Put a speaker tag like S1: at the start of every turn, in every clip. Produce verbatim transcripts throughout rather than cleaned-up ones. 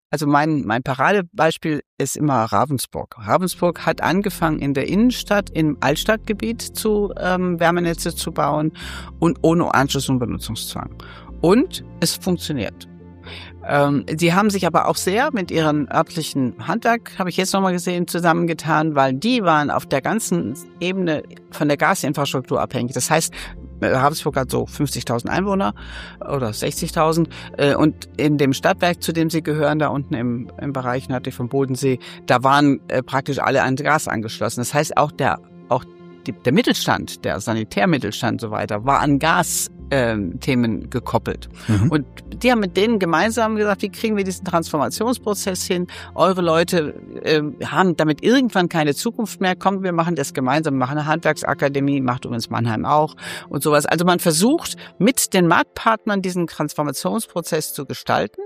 S1: Also mein, mein Paradebeispiel ist immer Ravensburg. Ravensburg hat angefangen, in der Innenstadt, im Altstadtgebiet zu ähm, Wärmenetze zu bauen und ohne Anschluss und Benutzungszwang. Und es funktioniert. Ähm, die haben sich aber auch sehr mit ihren örtlichen Handwerk, habe ich jetzt nochmal gesehen, zusammengetan, weil die waren auf der ganzen Ebene von der Gasinfrastruktur abhängig. Das heißt, Ravensburg hat so fünfzigtausend Einwohner oder sechzigtausend äh, und in dem Stadtwerk, zu dem sie gehören, da unten im, im Bereich nördlich vom Bodensee, da waren äh, praktisch alle an Gas angeschlossen. Das heißt, auch der auch die, der Mittelstand, der Sanitärmittelstand und so weiter, war an Gas Ähm, Themen gekoppelt. Mhm. Und die haben mit denen gemeinsam gesagt, wie kriegen wir diesen Transformationsprozess hin? Eure Leute äh, haben damit irgendwann keine Zukunft mehr. Komm, wir machen das gemeinsam, machen eine Handwerksakademie, macht übrigens Mannheim auch und sowas. Also man versucht, mit den Marktpartnern diesen Transformationsprozess zu gestalten.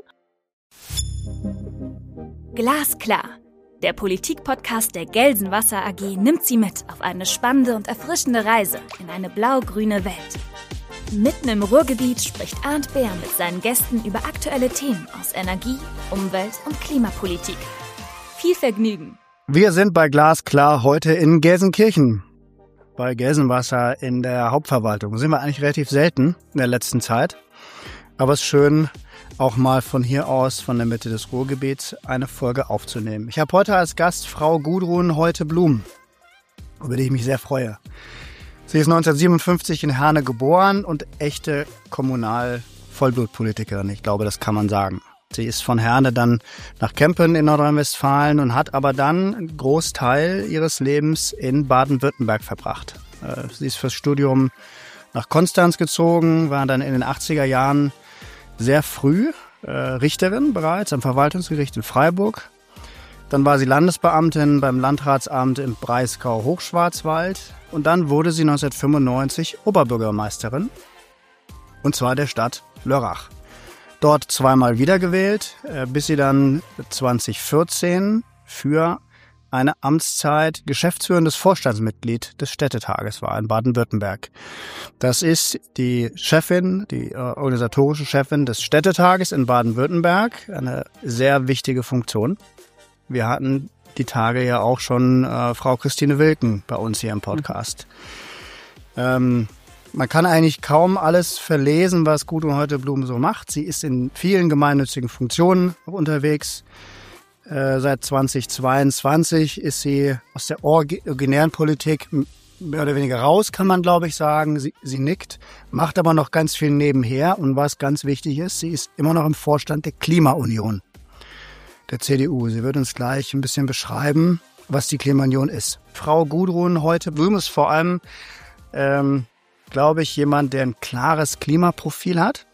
S2: Glasklar. Der Politik-Podcast der Gelsenwasser A G nimmt Sie mit auf eine spannende und erfrischende Reise in eine blau-grüne Welt. Mitten im Ruhrgebiet spricht Arndt Beer mit seinen Gästen über aktuelle Themen aus Energie, Umwelt und Klimapolitik. Viel Vergnügen!
S3: Wir sind bei Glasklar heute in Gelsenkirchen. Bei Gelsenwasser in der Hauptverwaltung. Sind wir eigentlich relativ selten in der letzten Zeit. Aber es ist schön, auch mal von hier aus, von der Mitte des Ruhrgebiets, eine Folge aufzunehmen. Ich habe heute als Gast Frau Gudrun Heute-Blum, über die ich mich sehr freue. Sie ist neunzehnhundertsiebenundfünfzig in Herne geboren und echte Kommunal-Vollblutpolitikerin. Ich glaube, das kann man sagen. Sie ist von Herne dann nach Kempen in Nordrhein-Westfalen und hat aber dann einen Großteil ihres Lebens in Baden-Württemberg verbracht. Sie ist fürs Studium nach Konstanz gezogen, war dann in den achtziger Jahren sehr früh äh, Richterin bereits am Verwaltungsgericht in Freiburg. Dann war sie Landesbeamtin beim Landratsamt im Breisgau-Hochschwarzwald und dann wurde sie neunzehnhundertfünfundneunzig Oberbürgermeisterin, und zwar der Stadt Lörrach. Dort zweimal wiedergewählt, äh, bis sie dann zweitausendvierzehn für eine Amtszeit geschäftsführendes Vorstandsmitglied des Städtetages war in Baden-Württemberg. Das ist die Chefin, die äh, organisatorische Chefin des Städtetages in Baden-Württemberg, eine sehr wichtige Funktion. Wir hatten die Tage ja auch schon äh, Frau Christine Wilken bei uns hier im Podcast. Mhm. Ähm, man kann eigentlich kaum alles verlesen, was Gudrun Heute-Blum so macht. Sie ist in vielen gemeinnützigen Funktionen unterwegs. Äh, seit zweitausendzweiundzwanzig ist sie aus der originären Politik mehr oder weniger raus, kann man glaube ich sagen. Sie, sie nickt, macht aber noch ganz viel nebenher. Und was ganz wichtig ist, sie ist immer noch im Vorstand der Klimaunion der C D U. Sie wird uns gleich ein bisschen beschreiben, was die Klimaunion ist. Frau Gudrun Heute-Blum ist vor allem, ähm, glaube ich, jemand, der ein klares Klimaprofil hat.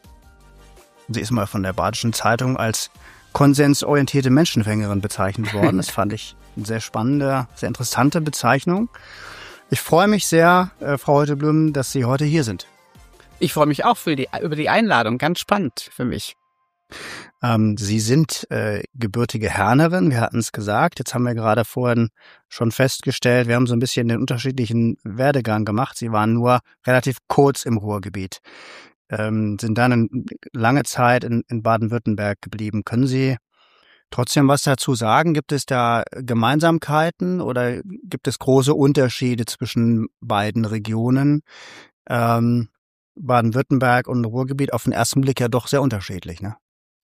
S3: Sie ist mal von der Badischen Zeitung als konsensorientierte Menschenfängerin bezeichnet worden. Das fand ich eine sehr spannende, sehr interessante Bezeichnung. Ich freue mich sehr, äh, Frau Heute-Blum, dass Sie heute hier sind.
S1: Ich freue mich auch für die, über die Einladung. Ganz spannend für mich.
S3: Ähm, Sie sind äh, gebürtige Hernerin, wir hatten es gesagt. Jetzt haben wir gerade vorhin schon festgestellt, wir haben so ein bisschen den unterschiedlichen Werdegang gemacht. Sie waren nur relativ kurz im Ruhrgebiet, ähm, sind dann eine lange Zeit in, in Baden-Württemberg geblieben. Können Sie trotzdem was dazu sagen? Gibt es da Gemeinsamkeiten oder gibt es große Unterschiede zwischen beiden Regionen? Ähm, Baden-Württemberg und Ruhrgebiet auf den ersten Blick ja doch sehr unterschiedlich, ne?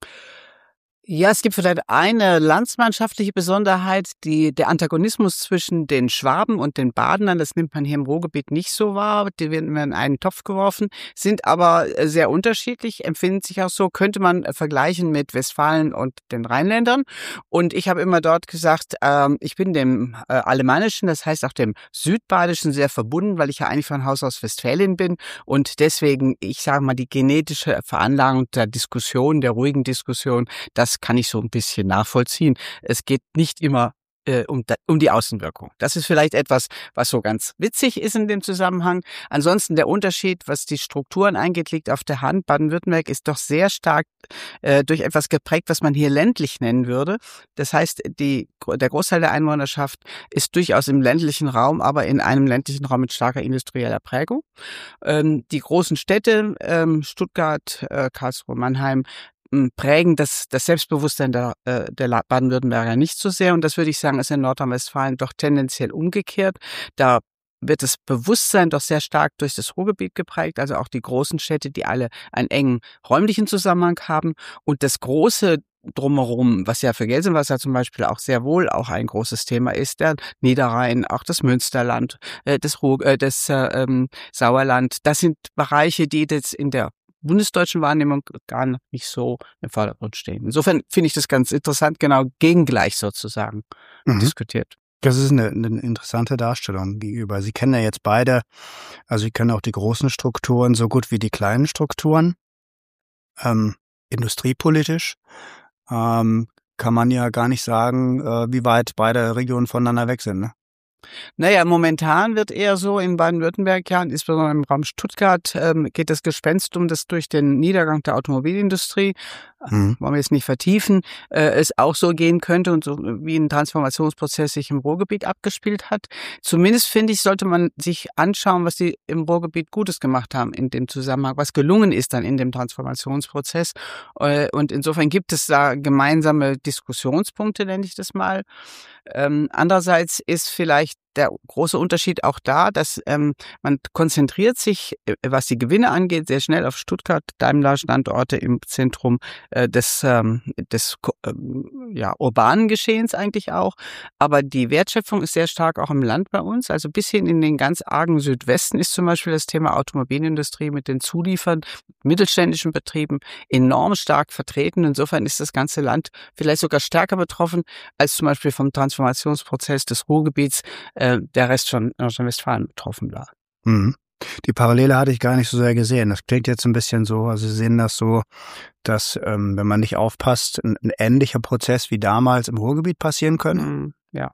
S1: Ja, es gibt vielleicht eine landsmannschaftliche Besonderheit, die der Antagonismus zwischen den Schwaben und den Badenern, das nimmt man hier im Ruhrgebiet nicht so wahr, die werden in einen Topf geworfen, sind aber sehr unterschiedlich, empfinden sich auch so, könnte man vergleichen mit Westfalen und den Rheinländern. Und ich habe immer dort gesagt, äh, ich bin dem äh, Alemannischen, das heißt auch dem Südbadischen sehr verbunden, weil ich ja eigentlich von Haus aus Westfälin bin und deswegen, ich sage mal, die genetische Veranlagung der Diskussion, der ruhigen Diskussion, das kann ich so ein bisschen nachvollziehen. Es geht nicht immer äh, um, um die Außenwirkung. Das ist vielleicht etwas, was so ganz witzig ist in dem Zusammenhang. Ansonsten der Unterschied, was die Strukturen angeht, liegt auf der Hand. Baden-Württemberg ist doch sehr stark äh, durch etwas geprägt, was man hier ländlich nennen würde. Das heißt, die, der Großteil der Einwohnerschaft ist durchaus im ländlichen Raum, aber in einem ländlichen Raum mit starker industrieller Prägung. Ähm, die großen Städte, ähm, Stuttgart, äh, Karlsruhe, Mannheim, prägen das, das Selbstbewusstsein der, äh, der Baden-Württemberger nicht so sehr. Und das würde ich sagen, ist in Nordrhein-Westfalen doch tendenziell umgekehrt. Da wird das Bewusstsein doch sehr stark durch das Ruhrgebiet geprägt, also auch die großen Städte, die alle einen engen räumlichen Zusammenhang haben. Und das große Drumherum, was ja für Gelsenwasser zum Beispiel auch sehr wohl auch ein großes Thema ist, der Niederrhein, auch das Münsterland, äh, das, Ruhr, äh, das äh, ähm, Sauerland, das sind Bereiche, die jetzt in der bundesdeutschen Wahrnehmung gar nicht so im Vordergrund stehen. Insofern finde ich das ganz interessant, genau gegengleich sozusagen mhm. diskutiert.
S3: Das ist eine, eine interessante Darstellung gegenüber. Sie kennen ja jetzt beide, also Sie kennen auch die großen Strukturen so gut wie die kleinen Strukturen. Ähm, industriepolitisch ähm, kann man ja gar nicht sagen, äh, wie weit beide Regionen voneinander weg sind, ne?
S1: Naja, momentan wird eher so in Baden-Württemberg, ja, insbesondere im Raum Stuttgart, ähm, geht das Gespenst um, das durch den Niedergang der Automobilindustrie, mhm. wollen wir jetzt nicht vertiefen, äh, es auch so gehen könnte und so wie ein Transformationsprozess sich im Ruhrgebiet abgespielt hat. Zumindest, finde ich, sollte man sich anschauen, was die im Ruhrgebiet Gutes gemacht haben in dem Zusammenhang, was gelungen ist dann in dem Transformationsprozess. Äh, und insofern gibt es da gemeinsame Diskussionspunkte, nenne ich das mal. Ähm, andererseits ist vielleicht der große Unterschied auch da, dass ähm, man konzentriert sich, was die Gewinne angeht, sehr schnell auf Stuttgart, Daimler-Standorte im Zentrum äh, des, ähm, des ähm, ja, urbanen Geschehens eigentlich auch. Aber die Wertschöpfung ist sehr stark auch im Land bei uns. Also bis hin in den ganz argen Südwesten ist zum Beispiel das Thema Automobilindustrie mit den Zuliefern, mittelständischen Betrieben enorm stark vertreten. Insofern ist das ganze Land vielleicht sogar stärker betroffen als zum Beispiel vom Transformationsprozess des Ruhrgebiets, äh, der Rest von Nordrhein-Westfalen betroffen war.
S3: Mhm. Die Parallele hatte ich gar nicht so sehr gesehen. Das klingt jetzt ein bisschen so, also Sie sehen das so, dass, ähm, wenn man nicht aufpasst, ein, ein ähnlicher Prozess wie damals im Ruhrgebiet passieren könnte.
S1: Mhm. Ja.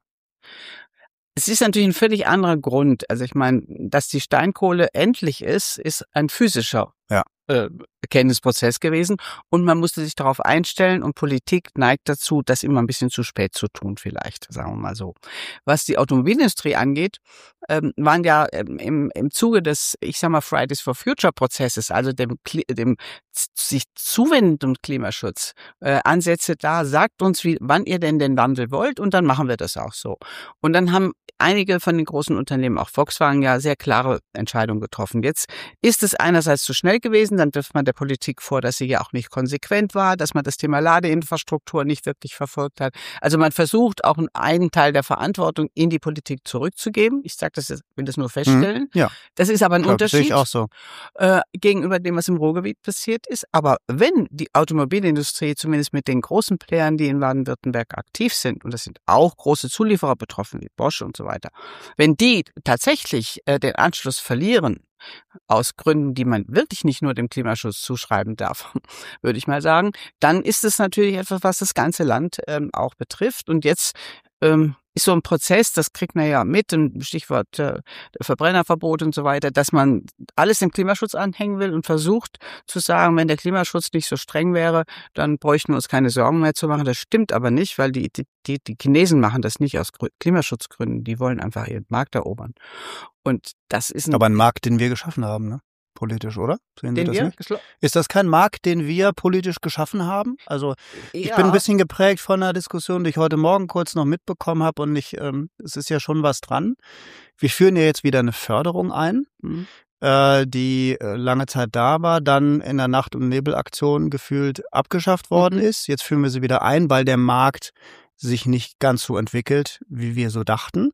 S1: Es ist natürlich ein völlig anderer Grund. Also ich meine, dass die Steinkohle endlich ist, ist ein physischer
S3: ja.
S1: äh, Erkenntnisprozess gewesen und man musste sich darauf einstellen und Politik neigt dazu, das immer ein bisschen zu spät zu tun vielleicht, sagen wir mal so. Was die Automobilindustrie angeht, ähm, waren ja ähm, im, im Zuge des, ich sag mal, Fridays for Future Prozesses, also dem, dem sich zuwendenden Klimaschutz, äh, Ansätze da, sagt uns, wie, wann ihr denn den Wandel wollt und dann machen wir das auch so. Und dann haben einige von den großen Unternehmen, auch Volkswagen, ja sehr klare Entscheidungen getroffen. Jetzt ist es einerseits zu schnell gewesen, dann wirft man der Politik vor, dass sie ja auch nicht konsequent war, dass man das Thema Ladeinfrastruktur nicht wirklich verfolgt hat. Also man versucht auch einen Teil der Verantwortung in die Politik zurückzugeben. Ich sage das jetzt, will das nur feststellen.
S3: Mhm, ja.
S1: Das ist aber ein
S3: Klar,
S1: Unterschied
S3: sehe ich auch so.
S1: äh, gegenüber dem, was im Ruhrgebiet passiert ist. Aber wenn die Automobilindustrie, zumindest mit den großen Playern, die in Baden-Württemberg aktiv sind, und das sind auch große Zulieferer betroffen, wie Bosch und so weiter, wenn die tatsächlich äh, den Anschluss verlieren, aus Gründen, die man wirklich nicht nur dem Klimaschutz zuschreiben darf, würde ich mal sagen, dann ist es natürlich etwas, was das ganze Land ähm, auch betrifft. Und jetzt ähm, ist so ein Prozess, das kriegt man ja mit, ein Stichwort äh, Verbrennerverbot und so weiter, dass man alles dem Klimaschutz anhängen will und versucht zu sagen, wenn der Klimaschutz nicht so streng wäre, dann bräuchten wir uns keine Sorgen mehr zu machen. Das stimmt aber nicht, weil die, die, die Chinesen machen das nicht aus Klimaschutzgründen. Die wollen einfach ihren Markt erobern. Und das ist ein
S3: aber ein Markt, den wir geschaffen haben, ne? Politisch, oder? Sehen Sie
S1: den
S3: das
S1: wir
S3: nicht? Ist das kein Markt, den wir politisch geschaffen haben? Also ich
S1: ja.
S3: bin ein bisschen geprägt von einer Diskussion, die ich heute Morgen kurz noch mitbekommen habe und ich, ähm, es ist ja schon was dran. Wir führen ja jetzt wieder eine Förderung ein, mhm. äh, die äh, lange Zeit da war, dann in der Nacht- und Nebelaktion gefühlt abgeschafft worden mhm. ist. Jetzt führen wir sie wieder ein, weil der Markt sich nicht ganz so entwickelt, wie wir so dachten.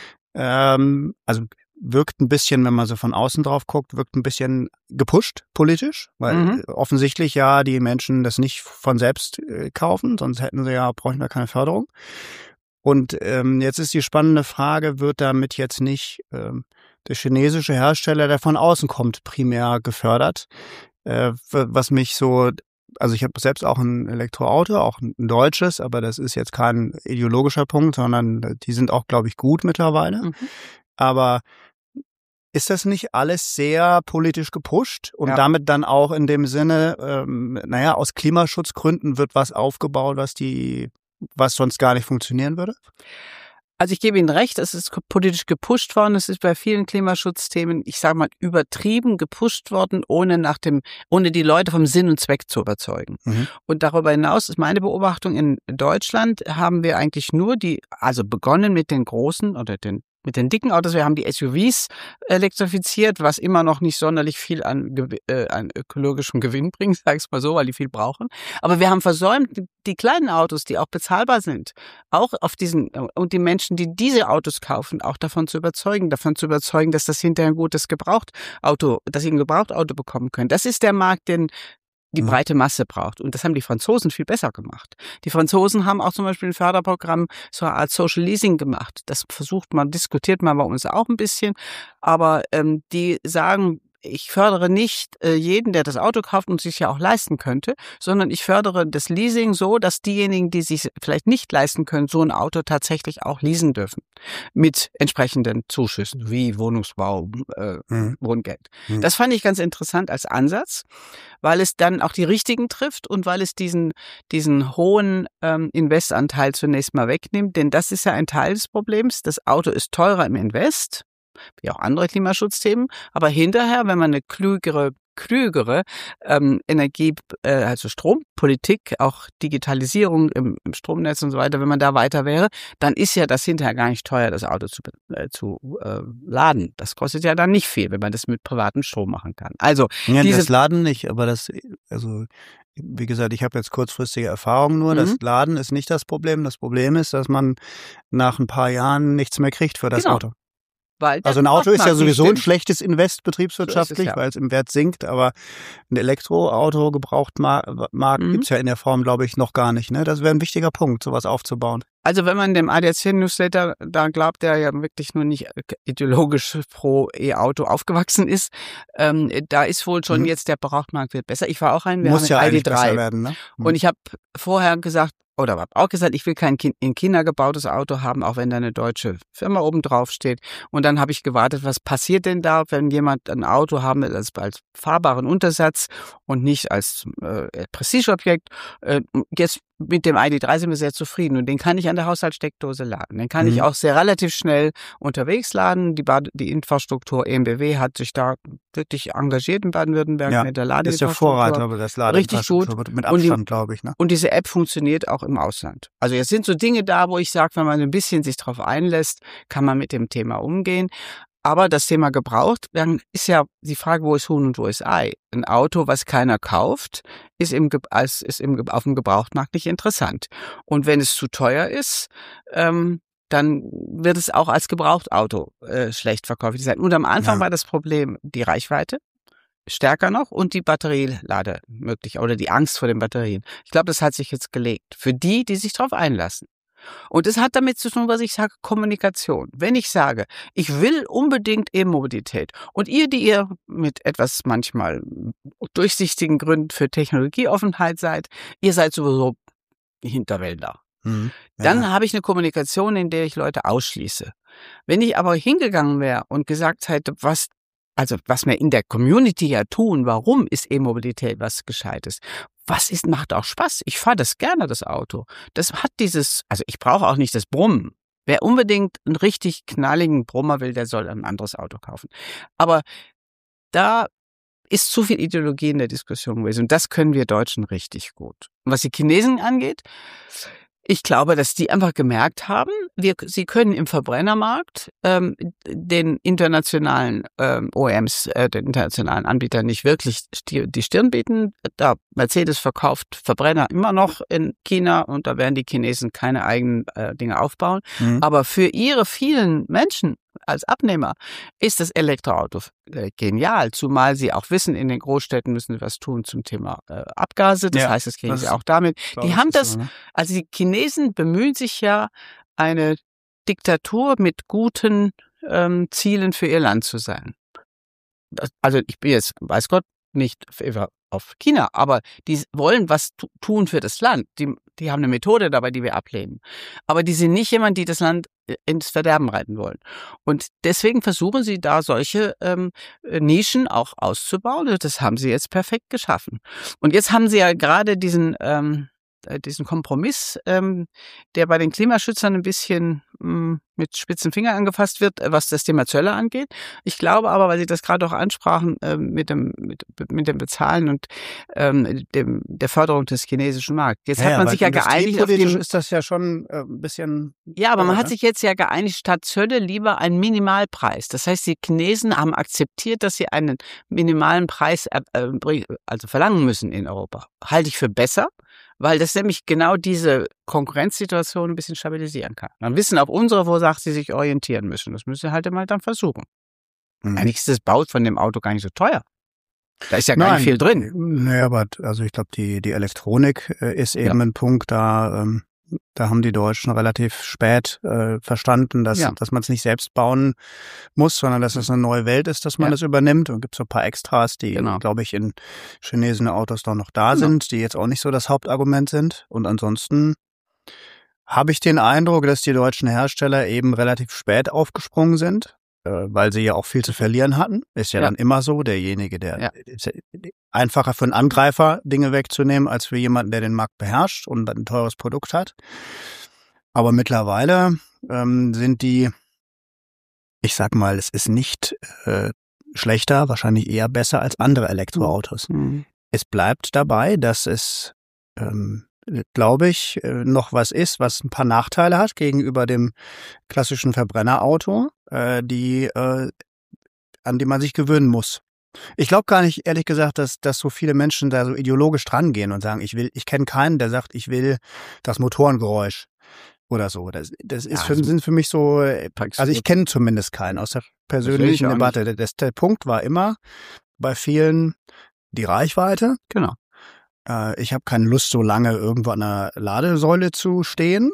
S3: Ähm, also wirkt ein bisschen, wenn man so von außen drauf guckt, wirkt ein bisschen gepusht politisch, weil mhm. offensichtlich ja die Menschen das nicht von selbst äh, kaufen, sonst hätten sie ja, bräuchten wir keine Förderung. Und ähm, jetzt ist die spannende Frage, wird damit jetzt nicht ähm, der chinesische Hersteller, der von außen kommt, primär gefördert? Äh, was mich so, also ich habe selbst auch ein Elektroauto, auch ein deutsches, aber das ist jetzt kein ideologischer Punkt, sondern die sind auch, glaube ich, gut mittlerweile. Mhm. Aber ist das nicht alles sehr politisch gepusht und ja. damit dann auch in dem Sinne, ähm, naja, aus Klimaschutzgründen wird was aufgebaut, was die, was sonst gar nicht funktionieren würde?
S1: Also ich gebe Ihnen recht, es ist politisch gepusht worden, es ist bei vielen Klimaschutzthemen, ich sage mal, übertrieben gepusht worden, ohne nach dem, ohne die Leute vom Sinn und Zweck zu überzeugen. Mhm. Und darüber hinaus ist meine Beobachtung, in Deutschland haben wir eigentlich nur die, also begonnen mit den großen oder den mit den dicken Autos, wir haben die S U Vs elektrifiziert, was immer noch nicht sonderlich viel an, äh, an ökologischem Gewinn bringt, sag ich mal so, weil die viel brauchen. Aber wir haben versäumt, die, die kleinen Autos, die auch bezahlbar sind, auch auf diesen, und die Menschen, die diese Autos kaufen, auch davon zu überzeugen, davon zu überzeugen, dass das hinterher ein gutes Gebrauchtauto, dass sie ein Gebrauchtauto bekommen können. Das ist der Markt, den die breite Masse braucht. Und das haben die Franzosen viel besser gemacht. Die Franzosen haben auch zum Beispiel ein Förderprogramm, so eine Art Social Leasing gemacht. Das versucht man, diskutiert man bei uns auch ein bisschen. Aber ähm, die sagen, ich fördere nicht äh, jeden, der das Auto kauft und sich ja auch leisten könnte, sondern ich fördere das Leasing so, dass diejenigen, die sich vielleicht nicht leisten können, so ein Auto tatsächlich auch leasen dürfen. Mit entsprechenden Zuschüssen wie Wohnungsbau, äh, mhm. Wohngeld. Mhm. Das fand ich ganz interessant als Ansatz, weil es dann auch die Richtigen trifft und weil es diesen, diesen hohen ähm, Investanteil zunächst mal wegnimmt. Denn das ist ja ein Teil des Problems. Das Auto ist teurer im Invest, wie auch andere Klimaschutzthemen, aber hinterher, wenn man eine klügere, klügere ähm, Energie, äh, also Strompolitik, auch Digitalisierung im, im Stromnetz und so weiter, wenn man da weiter wäre, dann ist ja das hinterher gar nicht teuer, das Auto zu, äh, zu äh, laden. Das kostet ja dann nicht viel, wenn man das mit privatem Strom machen kann. Also
S3: ja,
S1: diese,
S3: das Laden nicht, aber das, also wie gesagt, ich habe jetzt kurzfristige Erfahrungen nur. Mhm. Das Laden ist nicht das Problem. Das Problem ist, dass man nach ein paar Jahren nichts mehr kriegt für das
S1: genau.
S3: Auto.
S1: Weil
S3: also ein Auto ist ja sowieso ein schlechtes Invest betriebswirtschaftlich, so es, ja. weil es im Wert sinkt, aber ein Elektroauto, Gebrauchtmarkt mhm. gibt's ja in der Form, glaube ich, noch gar nicht. Ne? Das wäre ein wichtiger Punkt, sowas aufzubauen.
S1: Also wenn man dem A D A C-Newsletter, da glaubt, der ja wirklich nur nicht ideologisch pro E-Auto aufgewachsen ist, ähm, da ist wohl schon mhm. jetzt der Gebrauchtmarkt wird besser. Ich war auch ein, wir
S3: Muss
S1: haben
S3: ja
S1: ein
S3: eigentlich
S1: I D drei
S3: besser werden, ne? Mhm.
S1: Und ich habe vorher gesagt, oder habe auch gesagt, ich will kein in China gebautes Auto haben, auch wenn da eine deutsche Firma oben drauf steht. Und dann habe ich gewartet, was passiert denn da, wenn jemand ein Auto haben will als, als fahrbaren Untersatz und nicht als äh, Prestigeobjekt. Äh, jetzt mit dem I D drei sind wir sehr zufrieden und den kann ich an der Haushaltssteckdose laden. Den kann mhm. ich auch sehr relativ schnell unterwegs laden. Die, Bad- die Infrastruktur E M B W hat sich da wirklich engagiert in Baden-Württemberg
S3: ja,
S1: mit der Ladeinfrastruktur.
S3: Das ist der Vorreiter, aber das Ladeinfrastruktur
S1: richtig gut.
S3: Mit Abstand, glaube ich. Ne?
S1: Und diese App funktioniert auch im Ausland. Also jetzt sind so Dinge da, wo ich sage, wenn man ein bisschen sich drauf einlässt, kann man mit dem Thema umgehen. Aber das Thema gebraucht, dann ist ja die Frage, wo ist Huhn und wo ist Ei? Ein Auto, was keiner kauft, ist im, als, ist im, auf dem Gebrauchtmarkt nicht interessant. Und wenn es zu teuer ist, ähm, dann wird es auch als Gebrauchtauto äh, schlecht verkäuflich sein. Und am Anfang ja. war das Problem die Reichweite. Stärker noch und die Batterielademöglichkeit oder die Angst vor den Batterien. Ich glaube, das hat sich jetzt gelegt. Für die, die sich darauf einlassen. Und es hat damit zu tun, was ich sage, Kommunikation. Wenn ich sage, ich will unbedingt E-Mobilität und ihr, die ihr mit etwas manchmal durchsichtigen Gründen für Technologieoffenheit seid, ihr seid sowieso Hinterwälder. Mhm. Ja. Dann habe ich eine Kommunikation, in der ich Leute ausschließe. Wenn ich aber hingegangen wäre und gesagt hätte, was Also was wir in der Community ja tun, warum ist E-Mobilität was Gescheites? Was ist, macht auch Spaß. Ich fahre das gerne, das Auto. Das hat dieses, also ich brauche auch nicht das Brummen. Wer unbedingt einen richtig knalligen Brummer will, der soll ein anderes Auto kaufen. Aber da ist zu viel Ideologie in der Diskussion gewesen. Und das können wir Deutschen richtig gut. Und was die Chinesen angeht, ich glaube, dass die einfach gemerkt haben, wir, sie können im Verbrennermarkt ähm, den internationalen ähm, O E Ms, äh, den internationalen Anbietern nicht wirklich sti- die Stirn bieten. Da Mercedes verkauft Verbrenner immer noch in China und da werden die Chinesen keine eigenen äh, Dinge aufbauen. Mhm. Aber für ihre vielen Menschen als Abnehmer ist das Elektroauto äh, genial, zumal sie auch wissen, in den Großstädten müssen sie was tun zum Thema äh, Abgase. Das ja, heißt, das kriegen das sie auch damit. Die haben das, so, ne? Also die Chinesen bemühen sich ja, eine Diktatur mit guten ähm, Zielen für ihr Land zu sein. Das, also ich bin jetzt, weiß Gott, nicht auf China, aber die wollen was tu- tun für das Land. Die, die haben eine Methode dabei, die wir ablehnen. Aber die sind nicht jemand, die das Land ins Verderben reiten wollen. Und deswegen versuchen sie da solche ähm, Nischen auch auszubauen. Und das haben sie jetzt perfekt geschaffen. Und jetzt haben sie ja gerade diesen ähm, diesen Kompromiss, ähm, der bei den Klimaschützern ein bisschen mh, mit spitzen Fingern angefasst wird, was das Thema Zölle angeht. Ich glaube aber, weil Sie das gerade auch ansprachen, äh, mit dem mit, mit dem Bezahlen und ähm, dem der Förderung des chinesischen Markts. Jetzt
S3: ja,
S1: hat man sich ja geeinigt auf
S3: dem,
S1: ist
S3: das ja schon äh, ein bisschen.
S1: Ja, aber man
S3: oder?
S1: hat sich jetzt ja geeinigt, statt Zölle lieber einen Minimalpreis. Das heißt, die Chinesen haben akzeptiert, dass sie einen minimalen Preis äh, also verlangen müssen in Europa. Halte ich für besser, weil das nämlich genau diese Konkurrenzsituation ein bisschen stabilisieren kann. Dann wissen auch unsere, wo sagt sie sich orientieren müssen. Das müssen sie halt mal dann versuchen. Mhm. Eigentlich ist das Bau von dem Auto gar nicht so teuer. Da ist ja gar
S3: Nein,
S1: nicht viel drin.
S3: Naja, aber also ich glaube, die die Elektronik äh, ist eben ja. ein Punkt, da ähm, da haben die Deutschen relativ spät äh, verstanden, dass, ja. dass man es nicht selbst bauen muss, sondern dass es eine neue Welt ist, dass man ja. das übernimmt. Und gibt so ein paar Extras, die, genau. glaube ich, in chinesischen Autos doch noch da genau. sind, die jetzt auch nicht so das Hauptargument sind. Und ansonsten habe ich den Eindruck, dass die deutschen Hersteller eben relativ spät aufgesprungen sind, äh, weil sie ja auch viel zu verlieren hatten. Ist ja, ja. dann immer so, derjenige, der ja. ist einfacher für einen Angreifer, Dinge wegzunehmen, als für jemanden, der den Markt beherrscht und ein teures Produkt hat. Aber mittlerweile ähm, sind die, ich sag mal, es ist nicht äh, schlechter, wahrscheinlich eher besser als andere Elektroautos. Mhm. Es bleibt dabei, dass es, ähm, glaube ich, noch was ist, was ein paar Nachteile hat gegenüber dem klassischen Verbrennerauto, äh, die äh, an die man sich gewöhnen muss. Ich glaube gar nicht, ehrlich gesagt, dass, dass so viele Menschen da so ideologisch drangehen und sagen, ich will, ich kenne keinen, der sagt, ich will das Motorengeräusch oder so. Das, das ist ja, für, sind für mich so, also ich kenne zumindest keinen aus der persönlichen Debatte. Das, der Punkt war immer bei vielen die Reichweite.
S1: Genau.
S3: Äh, ich habe keine Lust, so lange irgendwo an einer Ladesäule zu stehen.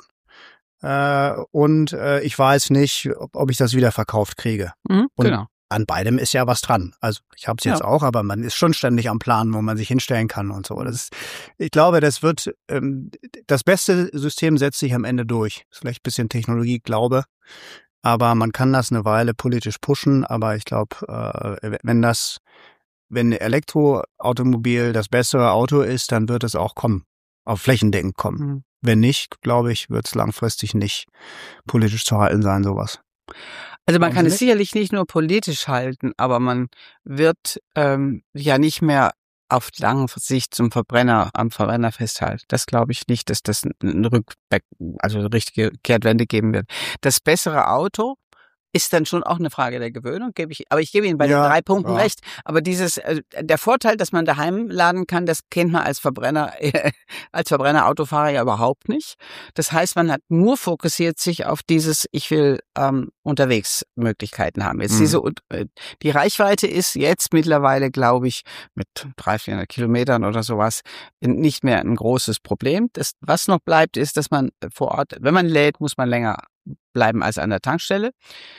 S3: Äh, und äh, ich weiß nicht, ob, ob ich das wieder verkauft kriege.
S1: Mhm,
S3: und
S1: genau.
S3: An beidem ist ja was dran. Also ich habe es jetzt ja. auch, aber man ist schon ständig am Plan, wo man sich hinstellen kann und so. Das ist, ich glaube, das wird ähm, das beste System setzt sich am Ende durch. Ist vielleicht ein bisschen Technologie, glaube, aber man kann das eine Weile politisch pushen. Aber ich glaube, äh, wenn das, wenn ein Elektroautomobil das bessere Auto ist, dann wird es auch kommen, auf flächendeckend kommen. Mhm. Wenn nicht, glaube ich, wird es langfristig nicht politisch zu halten sein, sowas.
S1: Also man kann es sicherlich nicht nur politisch halten, aber man wird ähm, ja nicht mehr auf lange Sicht zum Verbrenner, am Verbrenner festhalten. Das glaube ich nicht, dass das ein Rückback, also eine richtige Kehrtwende geben wird. Das bessere Auto ist dann schon auch eine Frage der Gewöhnung, gebe ich, aber ich gebe Ihnen bei ja, den drei Punkten ja. recht. Aber dieses, äh, der Vorteil, dass man daheim laden kann, das kennt man als Verbrenner, äh, als Verbrenner-Autofahrer ja überhaupt nicht. Das heißt, man hat nur fokussiert sich auf dieses, ich will ähm, unterwegs Möglichkeiten haben. Jetzt mhm. diese, äh, die Reichweite ist jetzt mittlerweile, glaube ich, mit dreihundert, vierhundert Kilometern oder sowas nicht mehr ein großes Problem. Das, was noch bleibt, ist, dass man vor Ort, wenn man lädt, muss man länger bleiben als an der Tankstelle.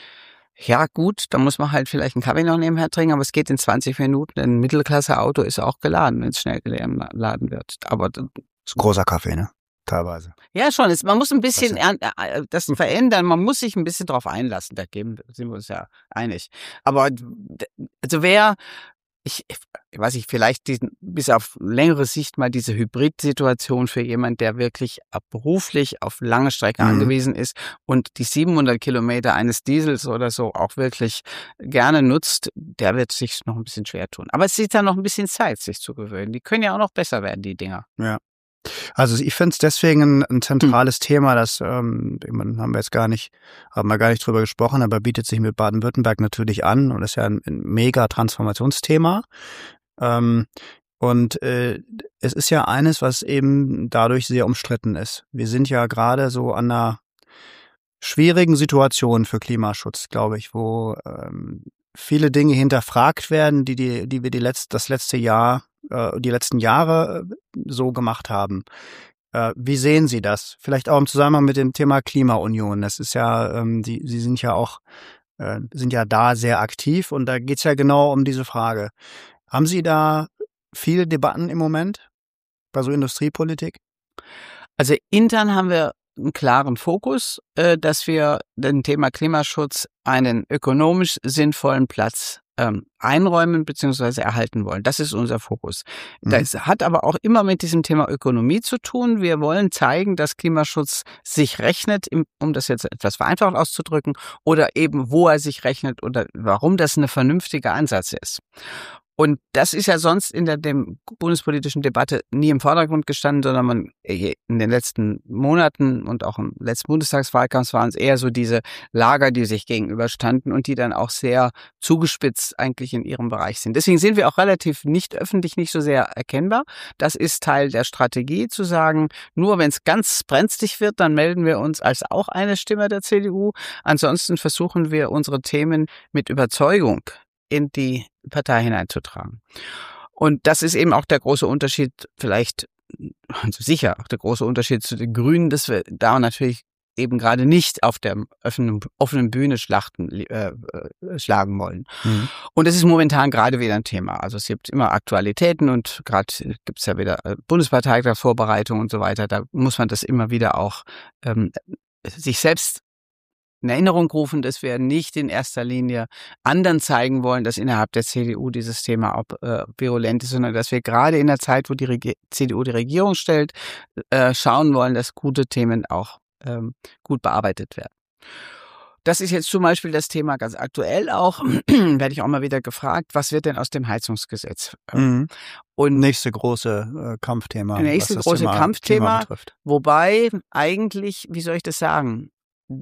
S1: Ja gut, da muss man halt vielleicht einen Kaffee noch nebenher trinken, aber es geht in zwanzig Minuten. Ein Mittelklasse-Auto ist auch geladen, wenn es schnell geladen wird. Aber das
S3: ist ein großer Kaffee, ne? Teilweise.
S1: Ja, schon. Man muss ein bisschen das, das verändern. Man muss sich ein bisschen drauf einlassen. Da sind wir uns ja einig. Aber also wer Ich, ich weiß nicht, vielleicht diesen, bis auf längere Sicht mal diese Hybrid-Situation für jemand, der wirklich beruflich auf lange Strecke mhm. angewiesen ist und die siebenhundert Kilometer eines Diesels oder so auch wirklich gerne nutzt, der wird sich noch ein bisschen schwer tun. Aber es ist dann noch ein bisschen Zeit, sich zu gewöhnen. Die können ja auch noch besser werden, die Dinger.
S3: Ja. Also ich finde es deswegen ein, ein zentrales hm. Thema, das ähm, haben wir jetzt gar nicht, haben wir gar nicht drüber gesprochen, aber bietet sich mit Baden-Württemberg natürlich an und ist ja ein, ein mega Transformationsthema. Ähm, und äh, es ist ja eines, was eben dadurch sehr umstritten ist. Wir sind ja gerade so an einer schwierigen Situation für Klimaschutz, glaube ich, wo ähm, viele Dinge hinterfragt werden, die die, die wir die letzt, das letzte Jahr die letzten Jahre so gemacht haben. Wie sehen Sie das? Vielleicht auch im Zusammenhang mit dem Thema Klimaunion. Das ist ja, ähm, die, Sie sind ja auch, äh, sind ja da sehr aktiv und da geht's ja genau um diese Frage. Haben Sie da viele Debatten im Moment bei so Industriepolitik?
S1: Also intern haben wir einen klaren Fokus, äh, dass wir dem Thema Klimaschutz einen ökonomisch sinnvollen Platz ähm, einräumen bzw. erhalten wollen. Das ist unser Fokus. Mhm. Das hat aber auch immer mit diesem Thema Ökonomie zu tun. Wir wollen zeigen, dass Klimaschutz sich rechnet, um das jetzt etwas vereinfacht auszudrücken, oder eben wo er sich rechnet oder warum das ein vernünftiger Ansatz ist. Und das ist ja sonst in der dem bundespolitischen Debatte nie im Vordergrund gestanden, sondern man in den letzten Monaten und auch im letzten Bundestagswahlkampf waren es eher so diese Lager, die sich gegenüberstanden und die dann auch sehr zugespitzt eigentlich in ihrem Bereich sind. Deswegen sind wir auch relativ nicht öffentlich, nicht so sehr erkennbar. Das ist Teil der Strategie, zu sagen, nur wenn es ganz brenzlig wird, dann melden wir uns als auch eine Stimme der C D U. Ansonsten versuchen wir, unsere Themen mit Überzeugung in die Partei hineinzutragen. Und das ist eben auch der große Unterschied, vielleicht, also sicher auch der große Unterschied zu den Grünen, dass wir da natürlich eben gerade nicht auf der offenen, offenen Bühne Schlachten äh, schlagen wollen. Mhm. Und das ist momentan gerade wieder ein Thema. Also es gibt immer Aktualitäten und gerade gibt es ja wieder Bundesparteitagsvorbereitungen und so weiter. Da muss man das immer wieder auch ähm, sich selbst in Erinnerung rufen, dass wir nicht in erster Linie anderen zeigen wollen, dass innerhalb der C D U dieses Thema auch äh, virulent ist, sondern dass wir gerade in der Zeit, wo die Reg- C D U die Regierung stellt, äh, schauen wollen, dass gute Themen auch ähm, gut bearbeitet werden. Das ist jetzt zum Beispiel das Thema ganz aktuell auch, werde ich auch mal wieder gefragt, was wird denn aus dem Heizungsgesetz?
S3: Mhm. Und nächste große äh, Kampfthema.
S1: Nächste
S3: was
S1: große
S3: das Thema,
S1: Kampfthema,
S3: Thema betrifft.
S1: Wobei eigentlich, wie soll ich das sagen,